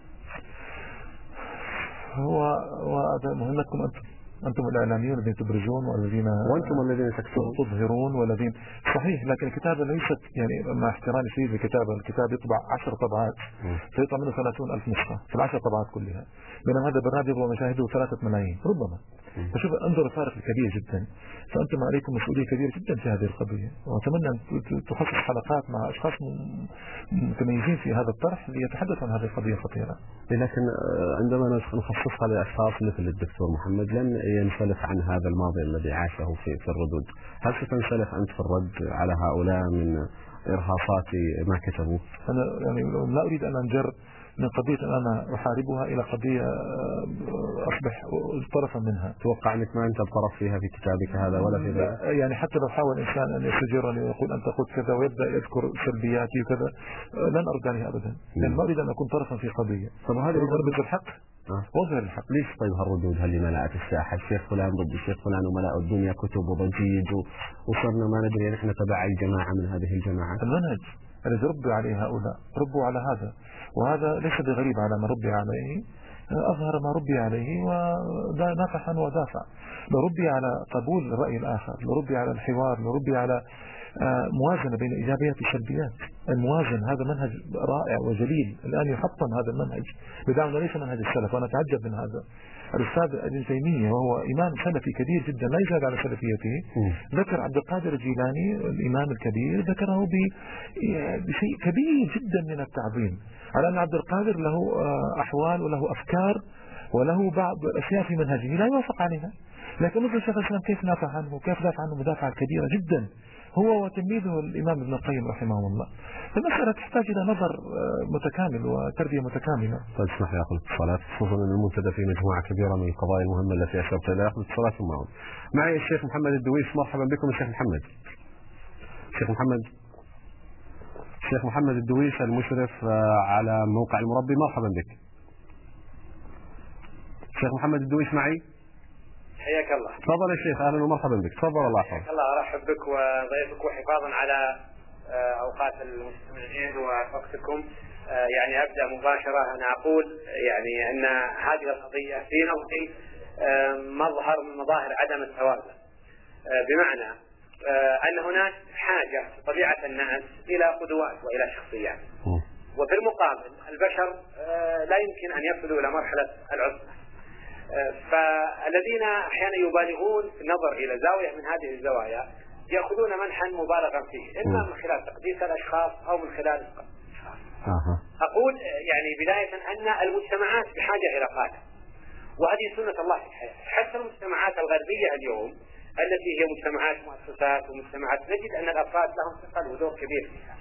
هو وهذا مهمتكم أنتم أنتم الإعلاميون الذين تبرزون والذين وأنتم الذين تظهرون والذين صحيح. لكن الكتابة ليست يعني مع احترامي شديد الكتابة، الكتاب يطبع عشر طبعات فيطلع منه ثلاثون ألف نسخة في العشر طبعات كلها، بينما هذا البرنامج يبغى مشاهده ثلاثة ملايين ربما. فشوف انظر الفارق الكبير جدا. فأنتم عليكم مسؤولية كبيرة جدا في هذه القضية، وأتمنى أن تخصص حلقات مع أشخاص متميزين في هذا الطرح ليتحدث عن هذه القضية الخطيرة. لكن عندما نخصصها لأشخاص مثل الدكتور محمد لن ينسلخ عن هذا الماضي الذي عاشه في في الردود. هل ستنسلخ أنت في الرد على هؤلاء من إرهاصات ما كتبوا؟ أنا يعني لا أريد أن أنجر من قضية أن أنا أحاربها إلى قضية أصبح طرفا منها. توقع أنك ما أنت الطرف فيها في كتابك هذا ولا في غيره؟ يعني حتى لو حاول إنسان أن يستجرني ويقول أنت قلت كذا ويبدأ يذكر سلبياتي وكذا لن أرد عليه أبدا، لأن ما أريد أن أكون طرفا في قضية. طب هذا ضربة الحق وغير الحق. ليش طيب هالردود هاللي ملأت الساحة؟ الشيخ فلان ضد الشيخ فلان وملأوا الدنيا كتب وضجيج وصرنا ما ندري نحن تبع أي جماعة من هذه الجماعات. المنهج الذي ربوا عليه هؤلاء ربوا على هذا، وهذا ليس بغريب على ما ربي عليه، أظهر ما ربي عليه ونافحا ودافع. لو ربي على قبول الرأي الآخر، لو ربي على الحوار، لو ربي على موازنة بين إيجابيات وسلبيات. الموازن هذا منهج رائع وجليل، الآن يحطم هذا المنهج بدعونا ليس منهج السلف، وأنا أتعجب من هذا. الأستاذ ابن تيمية وهو إمام سلفي كبير جدا لا يزاد على سلفيته، ذكر عبد القادر الجيلاني الإمام الكبير ذكره بشيء كبير جدا من التعظيم، على أن عبد القادر له أحوال وله أفكار وله بعض الأشياء في منهجه لا يوافق عليها، لكن مثل الشيخ الإسلام كيف نافع عنه وكيف دافع عنه مدافعة كبيرة جدا هو وتلميذه الإمام ابن القيم رحمه الله. فالمسألة تحتاج إلى نظر متكامل وتربية متكاملة. طيب اسمح لي أخذ اتصالات، خصوصا أن المنتدى في مجموعة كبيرة من القضايا المهمة التي أشرت إليها. أخذ اتصالات ثم أعود. معي الشيخ محمد الدويش، مرحبا بكم الشيخ محمد. الشيخ محمد الشيخ محمد الدويش المشرف على موقع المربي، مرحبا بك. الشيخ محمد الدويش معي؟ حياك الله. تفضل يا شيخ، اهلا ومرحبا بك، تفضل. الله يحفظك. حياك الله، ارحب بك وضيفك وحفاظا على اوقات المستمعين ووقتكم. يعني ابدا مباشره، انا اقول يعني ان هذه القضيه في نظري مظهر من مظاهر عدم التوازن، بمعنى ان هناك حاجه في طبيعه الناس الى قدوات والى شخصيات، وفي المقابل البشر لا يمكن ان يصلوا الى مرحله العصمه. فالذين احيانا يبالغون في النظر الى زاويه من هذه الزوايا ياخذون منحا مبالغا فيه، اما من خلال تقديس الاشخاص او من خلال الاشخاص. اقول يعني بدايه ان المجتمعات بحاجه الى قاده، وهذه سنه الله في الحياه. حتى المجتمعات الغربيه اليوم التي هي مجتمعات مؤسسات ومجتمعات، نجد ان الافراد لهم ثقل ودور كبير فيها.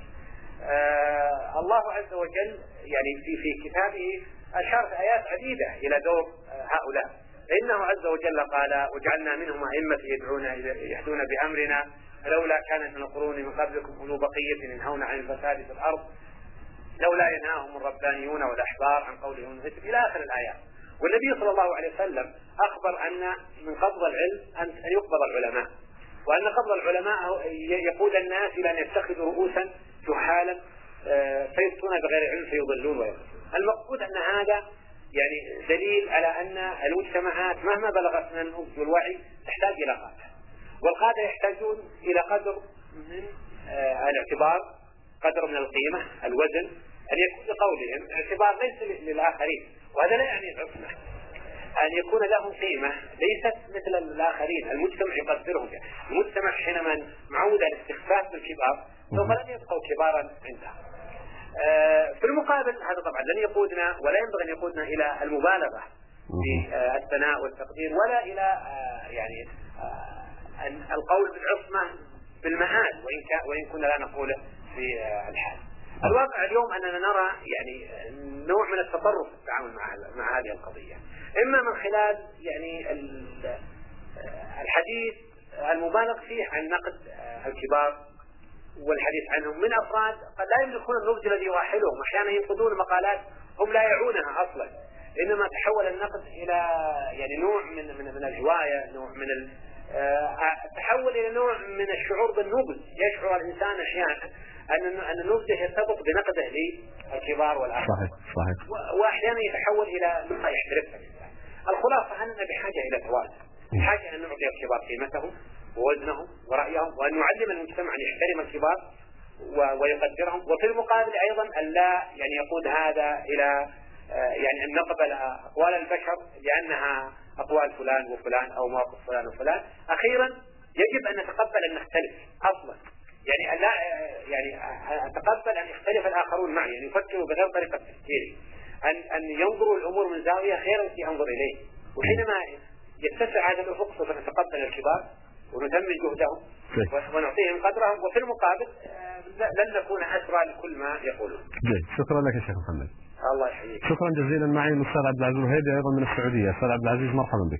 آه الله عز وجل يعني في في كتابه أشار في آيات عديدة إلى دور هؤلاء، فإنه عز وجل قال: وجعلنا منهم أئمة يدعون يهدون بأمرنا لولا كانت من القرون من قبلكم أولو بقية ينهون عن الفساد في الأرض لولا ينهاهم الربانيون والأحبار عن قولهم الإثم إلى آخر الآيات. والنبي صلى الله عليه وسلم أخبر أن من قبض العلم أن يقبض العلماء، وأن قبض العلماء يقود الناس إلى أن يتخذوا رؤوسا جهالا فيفتون بغير علم فيضلون ويضلون. المقصود أن هذا يعني دليل على أن المجتمعات مهما بلغت من النضج والوعي تحتاج إلى قادة، والقادة يحتاجون إلى قدر من آه الاعتبار، قدر من القيمة، الوزن، أن يكون لقولهم اعتبار ليس للآخرين، وهذا لا يعني العصمة، أن يكون لهم قيمة ليست مثل الآخرين، المجتمع يقدرهم. المجتمع حينما معود على الاستخفاف بالكبار ثم لن يبقوا كبارا عنده. آه في المقابل هذا طبعا لن يقودنا ولا ينبغي أن يقودنا إلى المبالغة في آه الثناء والتقدير، ولا إلى آه يعني آه القول بالعصمة بالمآل، وإن كان وإن كنا لا نقوله في آه الحال. الواقع اليوم أننا نرى يعني نوع من التطرف في التعامل مع مع هذه القضية، إما من خلال يعني الحديث المبالغ فيه عن نقد الكبار والحديث عنهم من أفراد قد لا يملكون النضج الذي يؤهلهم، أحيانا ينقدون مقالات هم لا يعونها أصلا، إنما تحول النقد إلى يعني نوع من من من الهواية، نوع من تحول إلى نوع من الشعور بالنبل. يشعر الإنسان أحيانا أن أن نبذه يرتبط بنقده للكبار والآخر، صحيح صحيح، وأحيانا يتحول إلى ما يحترفه الإنسان. الخلاصة أننا بحاجة إلى توازن، بحاجة أن نعطي الكبار قيمتهم ووزنهم ورأيهم، وأن نعلم المجتمع أن يحترم الكبار ويقدرهم، وفي المقابل أيضا أن لا يعني يقود هذا إلى يعني أن نقبل أقوال البشر لأنها أقوال فلان وفلان أو مواقف فلان وفلان. أخيرا يجب أن نتقبل أن نختلف أصلا، يعني لا يعني أتقبل أن يختلف الآخرون معي، أن يفكروا بغير طريقة تفكيري، أن أن ينظروا الأمور من زاوية غير التي أنظر إليه. وحينما يتسع هذا الأفق سوف نتقبل الكبار ونثمن جهدهم ونعطيهم قدرهم، وفي المقابل لن نكون أسرى لكل ما يقولون. جيد، شكرا لك يا شيخ محمد. الله يحييك. شكرا جزيلا. معي الأستاذ عبد العزيز الوهيبي أيضا من السعودية. أستاذ عبد العزيز مرحبا بك.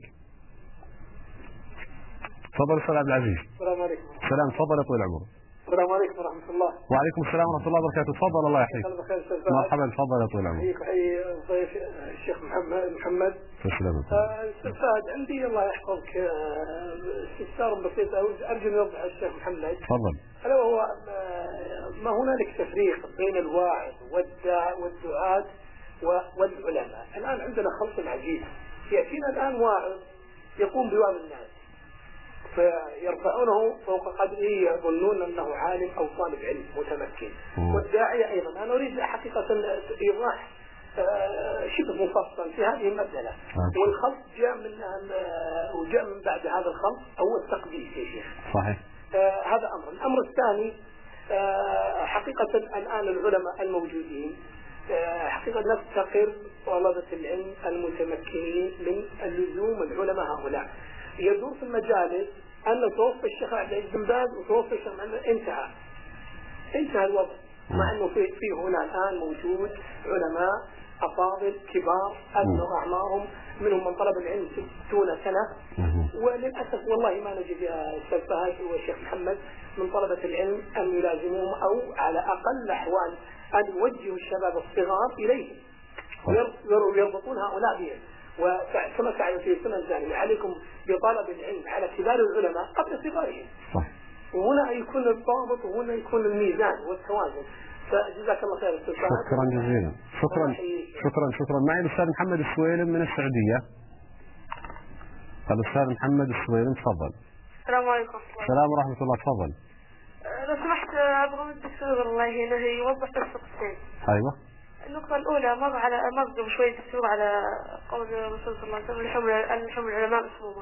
تفضل أستاذ عبد العزيز. السلام عليكم. السلام، تفضل يا طويل العمر. السلام عليكم ورحمة الله. وعليكم السلام ورحمة الله وبركاته. تفضل الله يحييك. مرحبا، تفضل يا طويل العمر. يحييك ويحيي ضيف الشيخ محمد محمد. تسلم. استاذ فهد، عندي الله يحفظك استفسار بسيط أرجو أن يوضح الشيخ محمد. تفضل. ألا وهو ما هنالك تفريق بين الواعظ والداع والدعاة والعلماء. الآن عندنا خلط عجيب. يأتينا الآن واعظ يقوم بوعظ الناس فيرفعونه فوق قدره، يظنون أنه عالم أو طالب علم متمكن. والداعية أيضا. أنا أريد حقيقة إيضاح شبه مفصل في هذه المسألة. والخلط جاء من وجاء من بعد هذا الخلط هو التقديس يا شيخ. صحيح. آه هذا أمر. الأمر الثاني آه حقيقة الآن العلماء الموجودين آه حقيقة نفتقر طلبة العلم المتمكنين من اللزوم العلماء هؤلاء. يدور في المجالس أن توفى الشيخ عبد العزيز بن باز وتوفى الشيخ محمد، انتهى انتهى الوضع، مع أنه في, في هنا الآن موجود علماء أفاضل كبار أبلغ أعمارهم، منهم من طلب العلم ستون سنة، وللأسف والله ما نجد يا أستاذ فهد والشيخ محمد من طلبة العلم أن يلازموهم أو على أقل الأحوال أن يوجهوا الشباب الصغار إليهم ويربطون هؤلاء بهم. وكما تعلم في سنة الزانية عليكم بطلب العلم على كبار العلماء قبل صغارهم. وهنا يكون الضابط وهنا يكون الميزان والتوازن. فجزاك الله خير استاذ. شكرا جزيلا. شكرا شكرا شكرا. معي الاستاذ محمد السويلم من السعوديه. الاستاذ محمد السويلم تفضل. السلام عليكم. السلام ورحمه الله. تفضل. لو سمحت ابغى من الدكتور الله يهديه يوضح بس نقطتين. ايوه. النقطة الأولى مر على مر قبل شوي دكتور على قول الرسول صلى الله عليه وسلم لحوم لحوم العلماء مسمومة.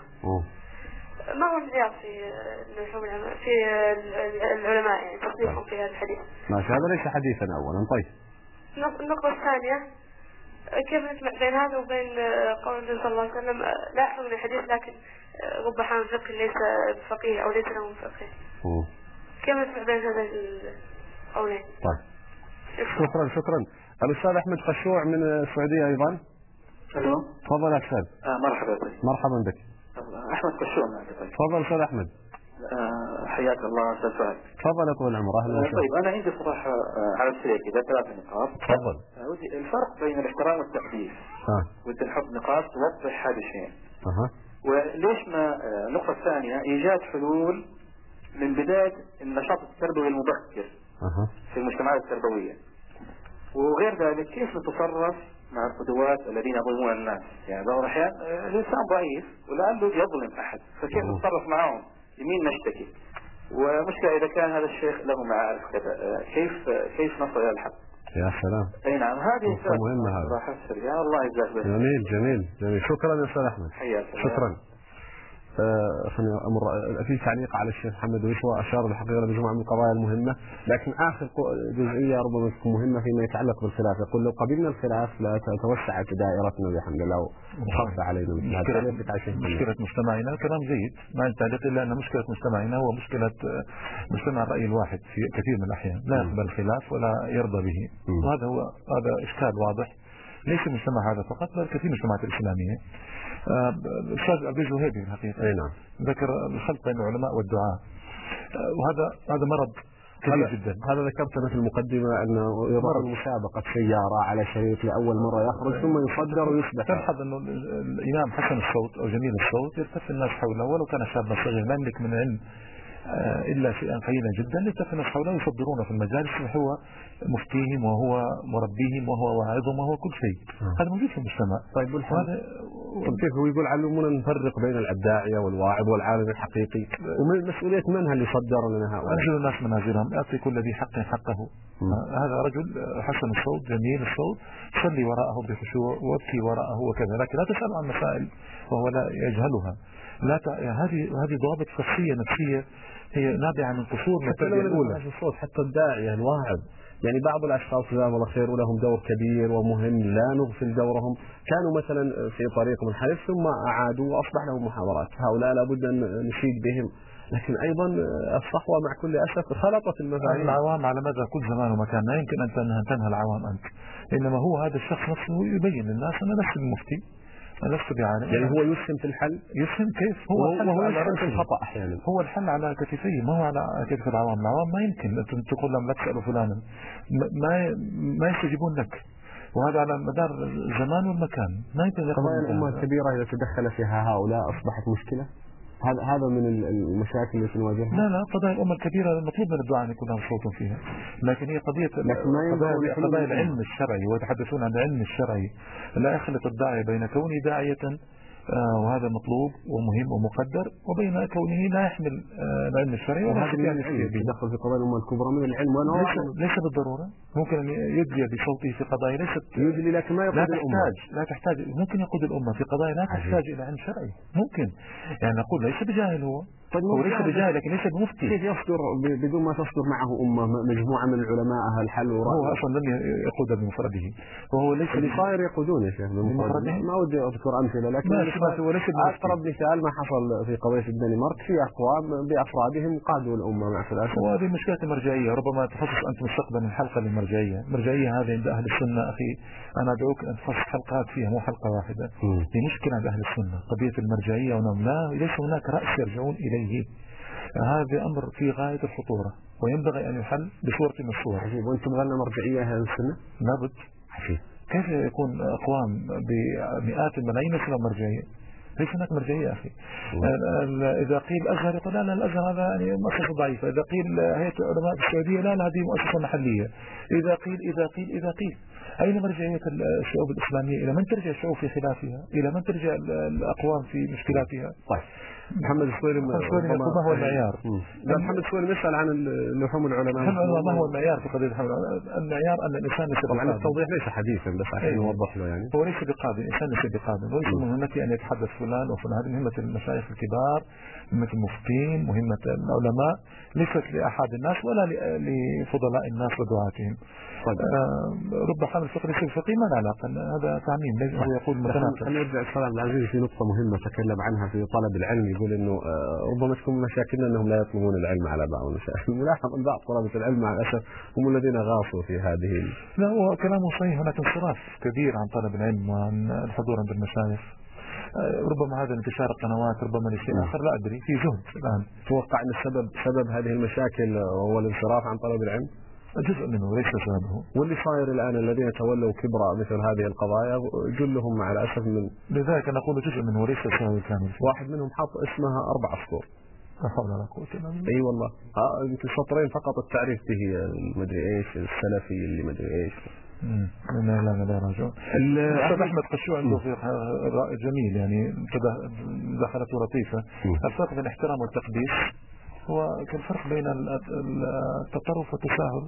ما هو المعيار في لحوم العلماء في العلماء يعني تصنيفهم في هذا الحديث؟ ماشي، هذا ليس حديثا أولا. طيب. النقطة الثانية كيف نسمع بين هذا وبين قول النبي صلى الله عليه وسلم لا أحسن من الحديث لكن رب حامل فقه ليس بفقيه أو ليس له فقيه. كيف نسمع بين هذا القولين؟ طيب. شكرا شكرا. الأستاذ أحمد خشوع من السعودية أيضا. الو. تفضل يا أستاذ. آه مرحبا بك. مرحبا بك. أحمد خشوع معك. تفضل أستاذ أحمد. آه حياك الله أستاذ فهد. تفضل يا طويل العمر. أهلا وسهلا. طيب أنا عندي صراحة آه على السريع كذا ثلاث نقاط. تفضل. آه الفرق بين الاحترام والتقديس. ها. ودي نحط نقاط توضح هذا الشيء. أها. وليش ما آه النقطة الثانية إيجاد حلول من بداية النشاط التربوي المبكر. أها. في المجتمعات التربوية. وغير ذلك كيف نتصرف مع القدوات الذين يظلمون الناس. يعني بعض الأحيان الإنسان ضعيف ولعله يظلم أحد، فكيف نتصرف معهم؟ يمين نشتكي. ومشكلة إذا كان هذا الشيخ له معارف كذا كيف كيف نصل إلى الحق؟ يا سلام. أي نعم هذه مهمة هذا. يا الله يجزاك خير. جميل جميل جميل. شكرا يا أستاذ أحمد. حياك. شكرا. خليني امر في تعليق على الشيخ محمد ويشوى اشار بالحقيقه لمجموعه من القضايا المهمه، لكن اخر جزئيه ربما تكون مهمه فيما يتعلق بالخلاف. يقول لو قبلنا الخلاف لا توسعت دائرتنا بحمد الله وخف علينا مشكله مشكله مجتمعنا. كلام جيد، ما تعليق الا ان مشكله مجتمعنا هو مشكله مجتمع الراي الواحد في كثير من الاحيان، لا يقبل الخلاف ولا يرضى به. وهذا هو هذا اشكال واضح ليس المجتمع هذا فقط بل كثير من المجتمعات الاسلاميه. الأستاذ عبد العزيز الوهيبي الحقيقة أي نعم. ذكر الخلط بين العلماء والدعاء، وهذا هذا مرض كبير جدا. هذا ذكرت في المقدمة أنه يضع مسابقة سيارة على شريط لأول مرة يخرج ثم يصدر ويصبح. تلحظ أنه الإمام حسن الصوت أو جميل الصوت يلتف الناس حوله ولو كان شابا صغيرا لا يملك من علم إلا شيئا قليلا جدا، يلتف الناس حوله يصدرونه في المجالس وهو مفتيهم وهو مربيهم وهو واعظهم وهو كل شيء. هذا موجود في المجتمع. طيب هذا كيف هو يقول علمونا نفرق بين الداعية والواعظ والعالم الحقيقي، ومن مسؤولية من اللي صدر لنا هؤلاء؟ أنزل الناس منازلهم، أعطي كل ذي حق حقه. هذا رجل حسن الصوت جميل الصوت، صلي وراءه بخشوع وابكي وراءه وكذا، لكن لا تسأل عن مسائل وهو لا يجهلها. لا ت... هذه هذه ضوابط شخصية نفسية هي نابعة من قصور التربية الأولى. الصوت حتى الداعية الواعظ يعني بعض الأشخاص جزاهم الله خير ولهم دور كبير ومهم لا نغفل دورهم، كانوا مثلا في طريق منحرف ثم أعادوا وأصبح لهم محاضرات، هؤلاء لابد أن نشيد بهم. لكن أيضا الصحوة مع كل أسف خلطت المفاهيم. العوام على مدى كل زمان ومكان لا يمكن أن تنهى العوام أنت، إنما هو هذا الشخص نفسه يبين للناس أنا لست المفتي، أنا لست بعالم. يعني هو يسهم في الحل، يسهم كيف؟ هو الحل وهو على يسهم في الخطأ أحيانا، هو الحل على كتفيه ما هو على كتف العوام. العوام ما يمكن أن تقول لهم لا تسألوا فلانا، ما ما يستجيبون لك، وهذا على مدار الزمان والمكان. ما يمكن قضايا الأمة الكبيرة إذا تدخل فيها هؤلاء أصبحت مشكلة. هذا هذا من المشاكل التي نواجهها. لا لا قضايا الأمة الكبيرة المطلوب من الدعاء أن يكون لهم صوت فيها، لكن هي قضية قضايا, قضايا العلم الشرعي، ويتحدثون عن العلم الشرعي. لا يخلط الداعية بين كونه داعية آه وهذا مطلوب ومهم ومقدر، وبين كونه لا يحمل آه العلم الشرعي. وهذا من العلم يدخل في قضايا الأمة الكبرى من العلم، ليس, ليس بالضرورة. ممكن أن يدلي بصوته في قضايا ليست يدلي، لكن ما يقود لا الأمة. تحتاج لا تحتاج ممكن يقود الأمة في قضايا لا تحتاج إلى علم شرعي. ممكن يعني نقول ليس بجاهل هو طيب هو ليس بجاهل لكن ليس بمفتي. كيف يصدر بدون ما تصدر معه أمة مجموعة من العلماء أهل الحل والرأي؟ هو أصلا لم يقود بمفرده، وهو ليس اللي صاير يقودون يا شيخ بمفرده. ما ودي أذكر أمثلة، لكن هو ليس أقرب مثال ما حصل في قضية الدنمارك، في أقوام بأفرادهم قادوا الأمة مع الأسف. وهذه مشكلة المرجعية. ربما تخصص أنت مستقبلا الحلقة للمرجعية. المرجعية هذه عند أهل السنة أخي أنا أدعوك أن تخصص حلقات فيها مو حلقة واحدة. هي مشكلة عند أهل السنة قضية المرجعية، وأنهم لا ليس هناك رأس يرجعون إليه. هذا أمر في غاية الخطورة وينبغي أن يحل بصورة من الصور. عجيب. وأنتم غلنا مرجعية أهل السنة؟ لابد. كيف يكون أقوام بمئات الملايين يصيرون مرجعية؟ ليس هناك مرجعية أخي. إذا قيل أزهر يقول لا لا الأزهر هذا يعني مؤسسة ضعيفة. إذا قيل هيئة العلماء في السعودية لا لا هذه مؤسسة محلية. إذا قيل إذا قيل إذا قيل أين مرجعية الشعوب الإسلامية؟ إلى من ترجع الشعوب في خلافها؟ إلى من ترجع الأقوام في مشكلاتها؟ طيب محمد السويري ما هو المعيار؟ لا محمد السويري يسأل عن لحوم العلماء. ما هو المعيار في قضية لحوم العلماء؟ المعيار أن الإنسان ليس بقادر. طبعا التوضيح ليس حديثا بس عشان نوضح له يعني. هو ليس بقادر، الإنسان ليس بقادر، وليس مهمتي أن يتحدث فلان وفلان. هذه مهمة المشايخ الكبار، مهمة المفتين، مهمة العلماء، ليست لأحد الناس ولا لفضلاء الناس ودعاتهم. طيب. آه رب حامل فقر يصير فقيه ما له علاقة، هذا تعميم. هو يقول متناقض. خلينا نرجع السلام العزيز في نقطة مهمة تكلم عنها في طلب العلم. يقول إنه آه ربما تكون مشاكلنا أنهم لا يطلبون العلم على بعض المشاكل. ملاحظ أن بعض طلبة العلم مع الأسف هم الذين غاصوا في هذه. لا هو كلامه صحيح. هناك انصراف كبير عن طلب العلم وعن الحضور عند المشايخ. ربما هذا انتشار القنوات، ربما لشيء آخر لا أدري. في زهد الآن. توقع أن السبب سبب هذه المشاكل هو الانصراف عن طلب العلم؟ جزء منه ليس سببه. واللي صاير الآن الذين تولوا كبرى مثل هذه القضايا جلهم مع الأسف من. لذلك نقول جزء منه وليس السبب الكامل. واحد منهم حط اسمها أربع أسطور. لا حول ولا قوة إلا بالله. اي والله. اه يمكن سطرين فقط التعريف به المدري ايش السلفي اللي مدري ايش. امم لا لا لا راجع. الأستاذ أحمد قشوع عنده في رأي جميل يعني دخلته لطيفة. الفرق بين الاحترام والتقديس هو كالفرق بين التطرف والتساهل.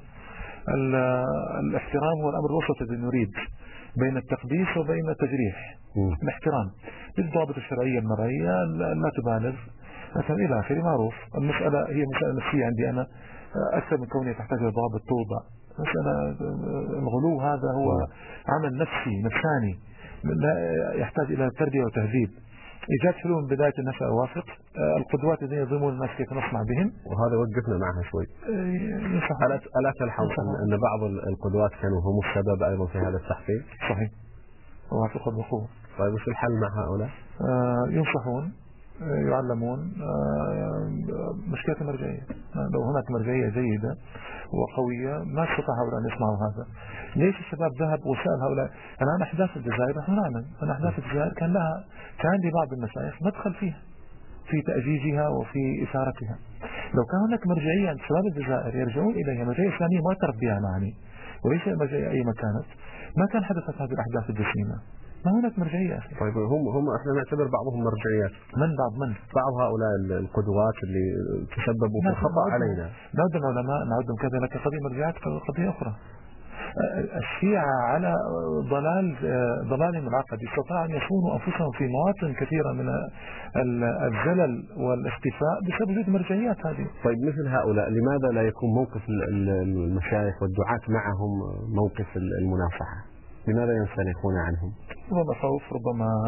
الاحترام هو الأمر الوسط الذي نريد بين التقديس وبين التجريح. الاحترام بالضوابط الشرعية المرئية لا تبالغ مثلا إلى آخره معروف. المسألة هي مسألة نفسية عندي أنا أكثر من كونها تحتاج إلى ضوابط توضع. مسألة الغلو هذا هو عمل نفسي نفساني لا يحتاج إلى تربية وتهذيب. إيجاد حلول من بداية الناس أوافق. القدوات الذين يظلمون الناس كيف نصنع بهم، وهذا وقفنا معها شوي. ألا تلحظ أن بعض القدوات كانوا هم السبب أيضا في هذا التحقيق؟ صحيح. وافق الوقوع. طيب وش الحل مع هؤلاء؟ آه ينصحون، يعلمون. مشكلة المرجعية. لو هناك مرجعية جيدة وقوية ما استطاع هؤلاء أن يسمعوا هذا. ليش الشباب ذهب وسأل هؤلاء؟ الآن أحداث الجزائر نحن نعلم أن أحداث الجزائر كان لها كان لبعض المشايخ مدخل فيها في تأجيجها وفي إثارتها. لو كان هناك مرجعية عند شباب الجزائر يرجعون إليها، مرجعية إسلامية معترف بها معني وليس مرجعية أي مكانة، ما كان حدثت هذه الأحداث الجسيمة. ما هناك مرجعية أخي. طيب هم هم احنا نعتبر بعضهم مرجعيات. من بعض من؟ بعض هؤلاء القدوات اللي تسببوا في الخطأ علينا. نعد العلماء نعدهم كذا لك قضية مرجعات قضية أخرى. الشيعة على ضلال ضلالهم العقدي استطاعوا أن يصونوا أنفسهم في مواطن كثيرة من الزلل والاختفاء بسبب وجود المرجعيات هذه. طيب مثل هؤلاء لماذا لا يكون موقف المشايخ والدعاة معهم موقف المناصحة؟ لماذا ينسلخون عنهم؟ ربما خوف، ربما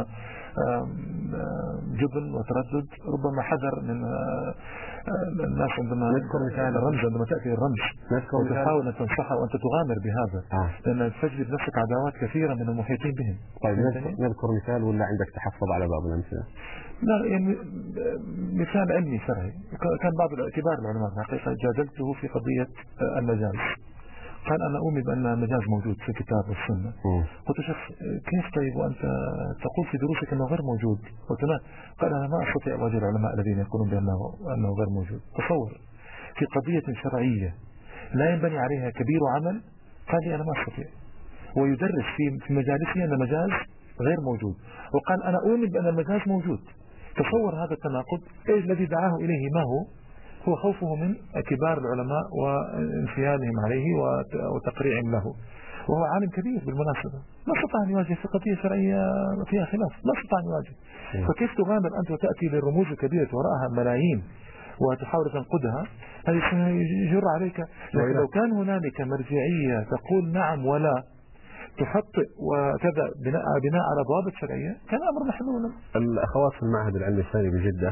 جبن وتردد، ربما حذر من الناس عندما نذكر مثال الرمز، عندما تأتي الرمز وتحاول أن تنصحه وأنت تغامر بهذا آه. لأن تجلب نفسك عداوات كثيرة من المحيطين بهم. طيب نذكر مثال ولا عندك تحفظ على بعض الأمثلة؟ لا يعني مثال علمي شرعي. كان بعض كبار العلماء في الحقيقة جادلته في قضية المجاز، قال أنا أؤمن بأن المجاز موجود في الكتاب والسنة. قلت شخص كيف طيب وأنت تقول في دروسك أنه غير موجود؟ قلت لا. قال أنا ما أستطيع أواجه العلماء الذين يقولون بأنه أنه غير موجود. تصور في قضية شرعية لا ينبني عليها كبير عمل، قال لي أنا ما أستطيع، ويدرس في في مجالسه أن المجاز غير موجود، وقال أنا أؤمن بأن المجاز موجود. تصور هذا التناقض. إيه الذي دعاه إليه؟ ما هو؟ هو خوفه من كبار العلماء وانفيالهم عليه وتقريعهم له، وهو عالم كبير بالمناسبة، ما استطاع أن يواجه في قضية شرعية فيها خلاف، ما استطاع أن يواجه. فكيف تغامر أنت وتأتي للرموز الكبيرة وراءها ملايين وتحاول تنقدها؟ هذا يجر عليك. لكن لو كان هنالك مرجعية تقول نعم ولا، تخطئ وكذا بناء بناء على ضوابط شرعية، كان الأمر محلولا. الأخوات في المعهد العلمي الثاني بجدة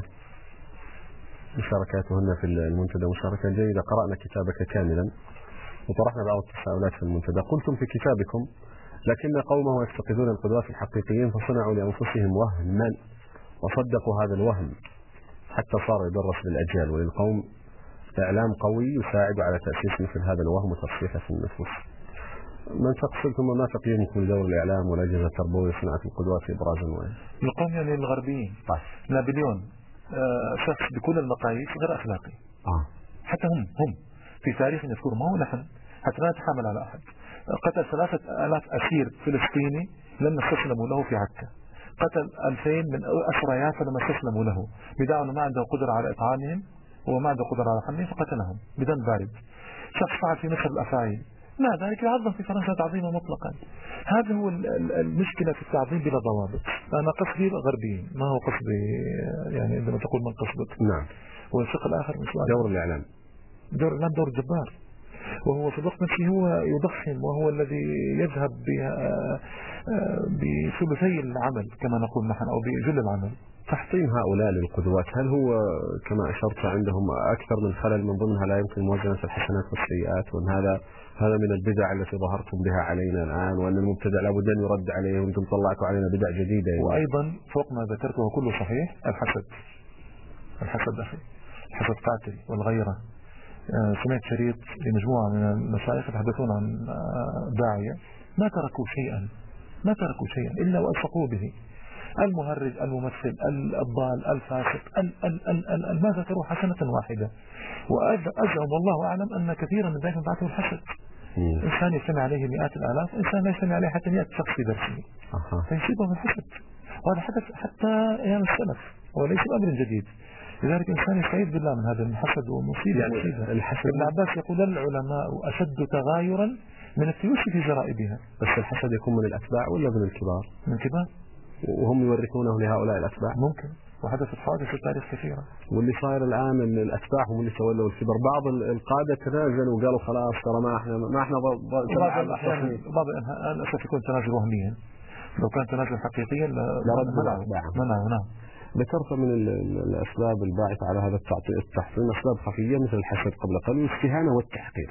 مشاركاتهن في المنتدى مشاركة جيدة. قرأنا كتابك كاملا وطرحنا بعض التساؤلات في المنتدى. قلتم في كتابكم لكن قومه يفتقدون القدوات الحقيقيين فصنعوا لأنفسهم وهما وصدقوا هذا الوهم حتى صار يدرس للأجيال، وللقوم إعلام قوي يساعد على تأسيس مثل هذا الوهم وتصحيحه في النفوس. من تقصد ثم ما تقييمكم لدور الإعلام والأجهزة التربوية صناعة القدوات في إبراز الوعي؟ القوم يعني الغربيين. طيب. نابليون آه شخص بكل المقاييس غير أخلاقي. آه. حتى هم هم في تاريخ يذكر ما هو نحن حتى لا نتحامل على أحد. قتل ثلاثة آلاف أسير فلسطيني لم يستسلموا له في عكا. قتل ألفين من أسرى يافا لم يستسلموا له، بدعوا أنه ما عنده قدرة على إطعامهم وما عنده قدرة على حملهم فقتلهم بدم بارد. شخص فعل في مصر الأفاعيل، لا ذلك يعظم في فرنسا تعظيما مطلقا. هذا هو المشكلة في التعظيم بلا ضوابط. أنا قصدي الغربيين، ما هو قصدي يعني عندما تقول من قصدك. نعم. والشق الآخر دور الإعلام. دور الإعلام دور جبار، وهو في الوقت نفسه هو يضخم، وهو الذي يذهب بثلثي العمل كما نقول نحن أو بجل العمل. تحطيم هؤلاء للقدوات هل هو كما أشرت عندهم أكثر من خلل من ضمنها لا يمكن موازنة الحسنات والسيئات، وأن هذا هذا من البدع التي ظهرتم بها علينا الآن، وأن المبتدع لابد أن يرد عليه وأنتم طلعتوا علينا بدع جديدة يعني. وأيضا فوق ما ذكرته كله صحيح الحسد. الحسد أخي، الحسد قاتل والغيرة. سمعت شريط لمجموعة من المشايخ يتحدثون عن داعية ما تركوا شيئا ما تركوا شيئا إلا وألصقوا به. المهرج، الممثل، الضال، الفاسق، ال ال ال ال ال ما ذكروا حسنة واحدة. وأزعم والله أعلم أن كثيرا من ذلك بعثه الحسد. مم. إنسان يجتمع عليه مئات الآلاف، إنسان لا يجتمع عليه حتى مئة شخص في درسه فيصيبه الحسد. وهذا حدث حتى أيام السلف وليس أمر جديد. لذلك إنسان يستعيذ بالله من هذا الحسد ومصيبة. يعني الحسد ابن عباس يقول العلماء أشد تغايرا من التيوس في جرائبها. بس الحسد يكون من الأتباع ولا من الكبار؟ من الكبار، وهم يورثونه لهؤلاء الأتباع. ممكن، وحدثت حوادث في التاريخ كثيرة. واللي صاير الآن ان الأتباع هم اللي تولوا الكبر. بعض القادة تنازلوا وقالوا خلاص ترى ما احنا ما احنا بعض الأحيان بعض الأسف يكون تنازل وهميا. لو كان تنازل حقيقيا لرد الأتباع. نعم نعم. ذكرت من الأسباب الباعثة على هذا التحطيم أسباب خفية مثل الحسد قبل قليل والاستهانة والتحقير.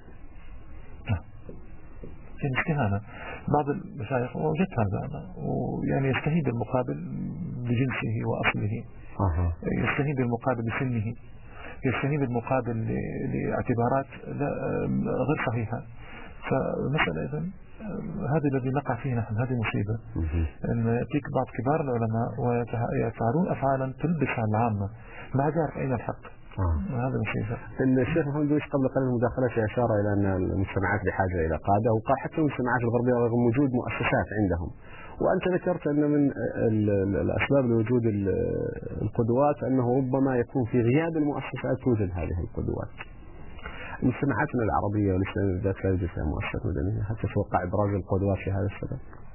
في الاستهانة بعض المشايخ وجدت هذا أنا، ويعني يستهين بالمقابل بجنسه وأصله. أه. يستهين بالمقابل بسنه، يستهين بالمقابل لاعتبارات غير صحيحة. فالمسألة إذن هذا الذي نقع فيه نحن، هذه مصيبة. أن يأتيك بعض كبار العلماء ويفعلون أفعالا تلبس على العامة ما عارف أين الحق. آه. هذا مصيبة. الشيخ محمد دويش قبل قليل مداخلة أشار إلى أن المجتمعات بحاجة إلى قادة، وقال حتى المجتمعات الغربية رغم وجود مؤسسات عندهم. وأنت ذكرت أن من الأسباب لوجود القدوات أنه ربما يكون في غياب المؤسسات توجد هذه القدوات. مجتمعاتنا العربية والإسلامية بالذات لا يوجد فيها مؤسسات مدنية حتى توقع إبراز القدوات في هذا السبب.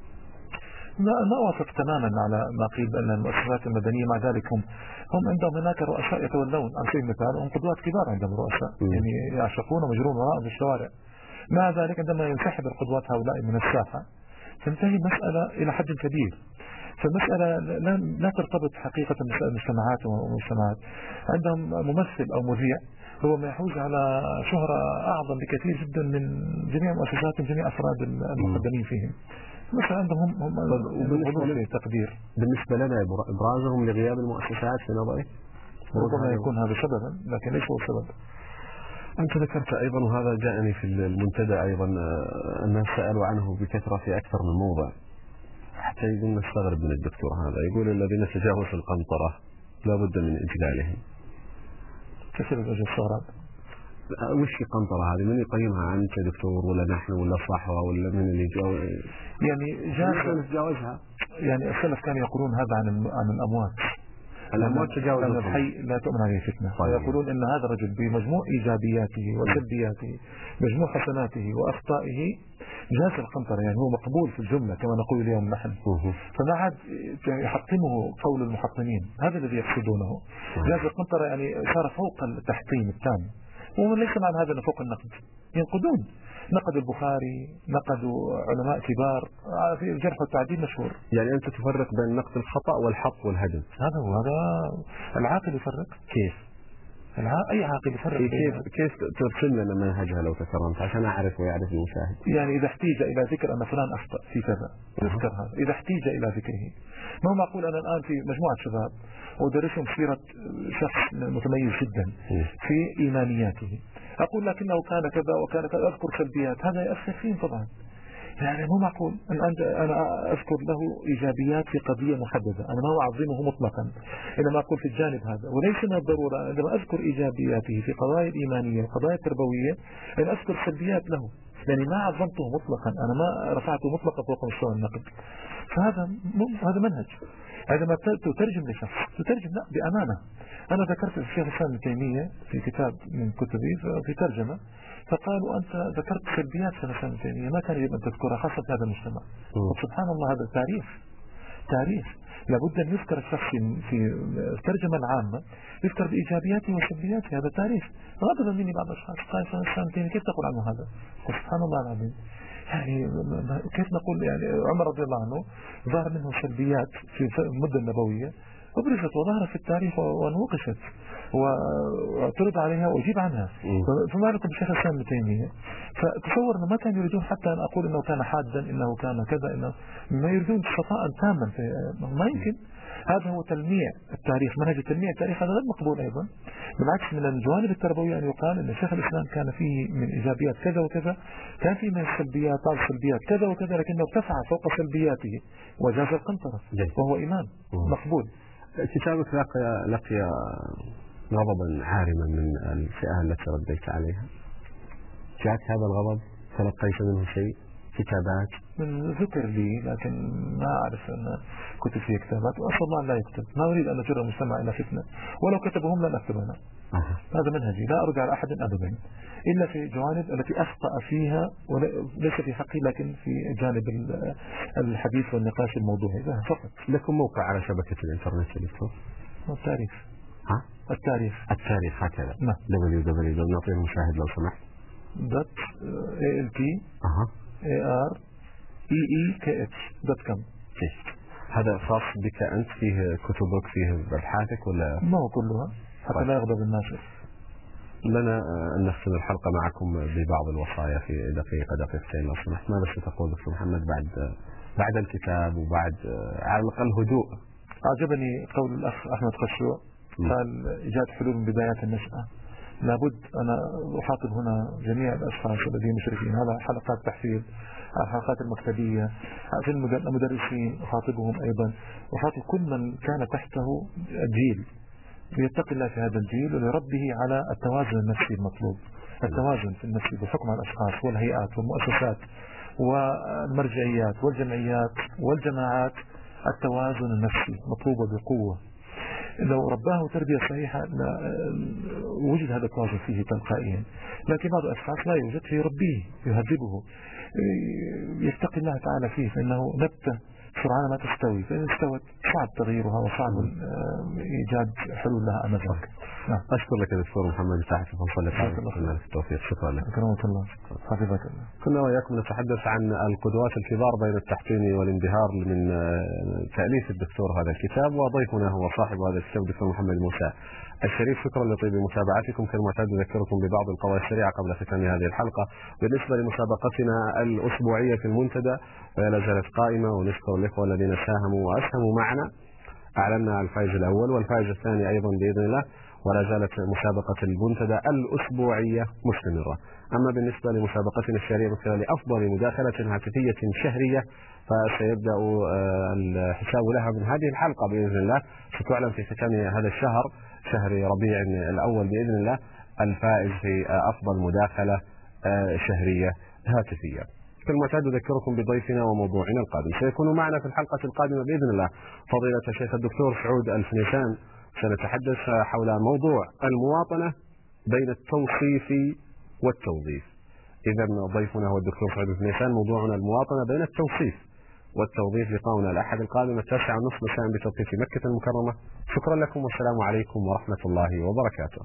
لا ما أوافق تماما على ما قيل بأن المؤسسات المدنية مع ذلك هم هم عندهم هناك رؤساء يتولون على سبيل المثال هم قدوات كبار عندهم رؤساء يعني يعشقون ومجرون وراءهم في الشوارع. مع ذلك عندما ينسحب القدوات هؤلاء من الساحة تنتهي المسألة إلى حد كبير. فالمسألة لا, لا ترتبط حقيقة المجتمعات والمجتمعات. عندهم ممثل أو مذيع هو ما يحوز على شهرة أعظم بكثير جدا من جميع المؤسسات من جميع أفراد المقدمين فيهم. مثلا عندهم هم هم تقدير. بالنسبة لنا إبرازهم لغياب المؤسسات في نظري ربما يكون هذا سببا لكن ليس هو سبب. أنت ذكرت أيضا وهذا جاءني في المنتدى أيضا الناس سألوا عنه بكثرة في أكثر من موضع حتى يقول نستغرب من الدكتور هذا يقول الذين تجاوزوا القنطرة لا بد من إجلالهم. كيف الوجه الصغراب؟ وش قنطرة هذه؟ من يقيمها أنت دكتور ولا نحن ولا صحوة ولا من اللي يجاوز؟ يعني جاء نتجاوزها. يعني السلف كانوا يقولون هذا عن عن الأموات. الأموات تجاوز الحي لا تؤمن عليه فتنة. ويقولون إن هذا الرجل بمجموع إيجابياته وسلبياته مجموع حسناته وأخطائه جاز القنطرة يعني هو مقبول في الجملة كما نقول اليوم نحن. فما عاد يحطمه قول المحطمين هذا الذي يقصدونه. جاز القنطرة يعني صار فوق التحطيم التام وليس معنى هذا فوق النقد. ينقدون نقد البخاري نقدوا علماء كبار في الجرح والتعديل مشهور. يعني أنت تفرق بين نقد الخطأ والحط والهدم. هذا هو هذا العاقل يفرق. كيف؟ أي عاقل يفرق. كيف كيف ترسم لنا منهجها لو تكرمت عشان أعرف ويعرف المشاهد. يعني إذا احتيج إلى ذكر أن فلان أخطأ في كذا يذكر هذا إذا احتيج إلى ذكره. ما هو معقول أنا الآن في مجموعة شباب ودرسهم سيرة شخص متميز جدا في إيمانياته أقول لكنه كان كذا وكان كذا أذكر سلبيات هذا يأثر فيهم طبعا. يعني مو معقول أن أنا أذكر له إيجابيات في قضية محددة أنا ما أعظمه مطلقا إنما أقول في الجانب هذا وليس من الضرورة عندما أذكر إيجابياته في قضايا الإيمانية القضايا التربوية أن أذكر سلبيات له يعني ما عظمته مطلقا أنا ما رفعته مطلقا فوق مستوى النقد. فهذا هذا منهج. عندما تترجم لشخص تترجم لا بأمانة. أنا ذكرت الشيخ الإسلام ابن تيمية في كتاب من كتبي في ترجمة فقالوا أنت ذكرت سلبيات الشيخ الإسلام ابن تيمية ما كان يجب أن تذكرها خاصة في هذا المجتمع. وسبحان الله هذا تاريخ تاريخ لابد أن يذكر الشخص في الترجمة العامة يذكر بإيجابياته وسلبياته هذا تاريخ. غضب مني بعض الأشخاص قال الشيخ الإسلام ابن تيمية كيف تقول عنه هذا؟ وسبحان الله العظيم يعني كيف نقول يعني عمر رضي الله عنه ظهر منه سلبيات في المدة النبوية أبرزت وظهرت في التاريخ ونوقشت واعترض عليها وأجيب عنها. فما لكم بشيخ الإسلام ابن تيمية فتصور أنه ما كانوا يريدون حتى أن أقول أنه كان حادا إنه كان كذا إنه ما يريدون شفاء تاما ما يمكن. هذا هو تلميع التاريخ منهج التلميع التاريخ هذا غير مقبول أيضا. بالعكس من الجوانب التربوية أن يقال أن شيخ الإسلام كان فيه من إيجابيات كذا وكذا كان فيه من السلبيات بعض السلبيات كذا وكذا لكنه ارتفع فوق سلبياته وجاز القنطرة وهو إمام مقبول. كتابك لقي لقي غضبا عارما من الفئة التي رديت عليها. جاءك هذا الغضب تلقيت منه شيء كتابات؟ من ذكر لي لكن ما أعرف أن كتب فيه كتابات وأسأل الله أن لا يكتب. ما أريد أن أجر المجتمع إلى فتنة ولو كتبهم لن أكتب أنا. أه. هذا منهجي لا أرجع على أحد أبدا إلا في جوانب التي أخطأ فيها وليس في حقي لكن في جانب الحديث والنقاش الموضوعي فقط. لكم موقع على شبكة الإنترنت يا دكتور؟ التاريخ. ها؟ التاريخ. التاريخ هكذا. نعم. دبليو دبليو دبليو نعطيه المشاهد لو سمحت. دوت اي ال تي اها اي ار اي اي كي اتش دوت كوم. هذا خاص بك أنت فيه كتبك فيه أبحاثك ولا؟ ما هو كلها حتى لا يغضب الناس. لنا أن نختم الحلقة معكم ببعض الوصايا في دقيقة دقيقتين لو سمحت. ماذا ستقول دكتور محمد بعد بعد الكتاب وبعد على الأقل هدوء؟ أعجبني قول الأخ أحمد خشوع قال إيجاد حلول من بدايات النشأة. لابد أنا أخاطب هنا جميع الأشخاص الذين مشرفين هذا حلقات تحفيظ الحلقات المكتبية في المدرسين أخاطبهم أيضا أخاطب كل من كان تحته جيل ليتقي الله في هذا الجيل ولربه على التوازن النفسي المطلوب. التوازن في النفس بالحكم على الأشخاص والهيئات والمؤسسات والمرجعيات والجمعيات والجماعات التوازن النفسي مطلوب بقوة. لو رباه تربية صحيحة وجد هذا التواصل فيه تلقائيا، لكن بعض الأشخاص لا يوجد فيربيه يهذبه يتقي الله تعالى فيه، فإنه نبتة سرعان ما تستوي، فإن استوت صعب تغييرها وصعب إيجاد حلول لها أمامك. نعم. أشكر لك دكتور محمد فتحي في فصل لك التوفيق. شكرا لك. أكرمك الله. حفظك الله. كنا وإياكم نتحدث عن القدوات الكبار بين التحطيم والانبهار من تأليف الدكتور هذا الكتاب، وضيفنا هو صاحب هذا الكتاب الدكتور محمد موسى الشريف. شكرا لطيب متابعتكم. كالمعتاد أذكركم ببعض القضايا السريعة قبل ختام هذه الحلقة. بالنسبة لمسابقتنا الأسبوعية في المنتدى فلا زالت قائمة، ونشكر الإخوة الذين ساهموا وأسهموا معنا. أعلنا الفائز الأول والفائز الثاني أيضا بإذن الله، ولا زالت مسابقة المنتدى الأسبوعية مستمرة. أما بالنسبة لمسابقتنا الشهرية من خلال أفضل مداخلة هاتفية شهرية فسيبدأ الحساب لها من هذه الحلقة بإذن الله. ستعلن في ختام هذا الشهر شهر ربيع الأول بإذن الله الفائز في أفضل مداخلة شهرية هاتفية. كالمعتاد أذكركم بضيفنا وموضوعنا القادم. سيكون معنا في الحلقة القادمة بإذن الله فضيلة الشيخ الدكتور سعود الفنيسان. سنتحدث حول موضوع المواطنة بين التوصيف والتوظيف. إذا ضيفنا هو الدكتور سعود الفنيسان. موضوعنا المواطنة بين التوصيف والتوظيف. لقاؤنا الأحد القادم التاسعة ونصف مساء بتوقيت مكة المكرمة. شكرا لكم والسلام عليكم ورحمة الله وبركاته.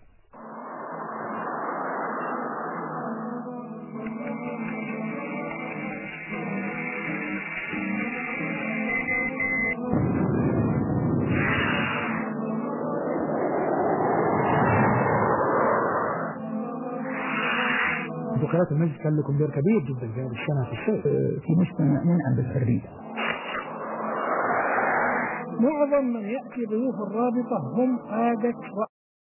وكالات المجلس كان لكم دور كبير جدا في هذه السنة في الصيف في مجتمع منعم بالحرية. معظم من يأتي ضيوف الرابطة هم قادة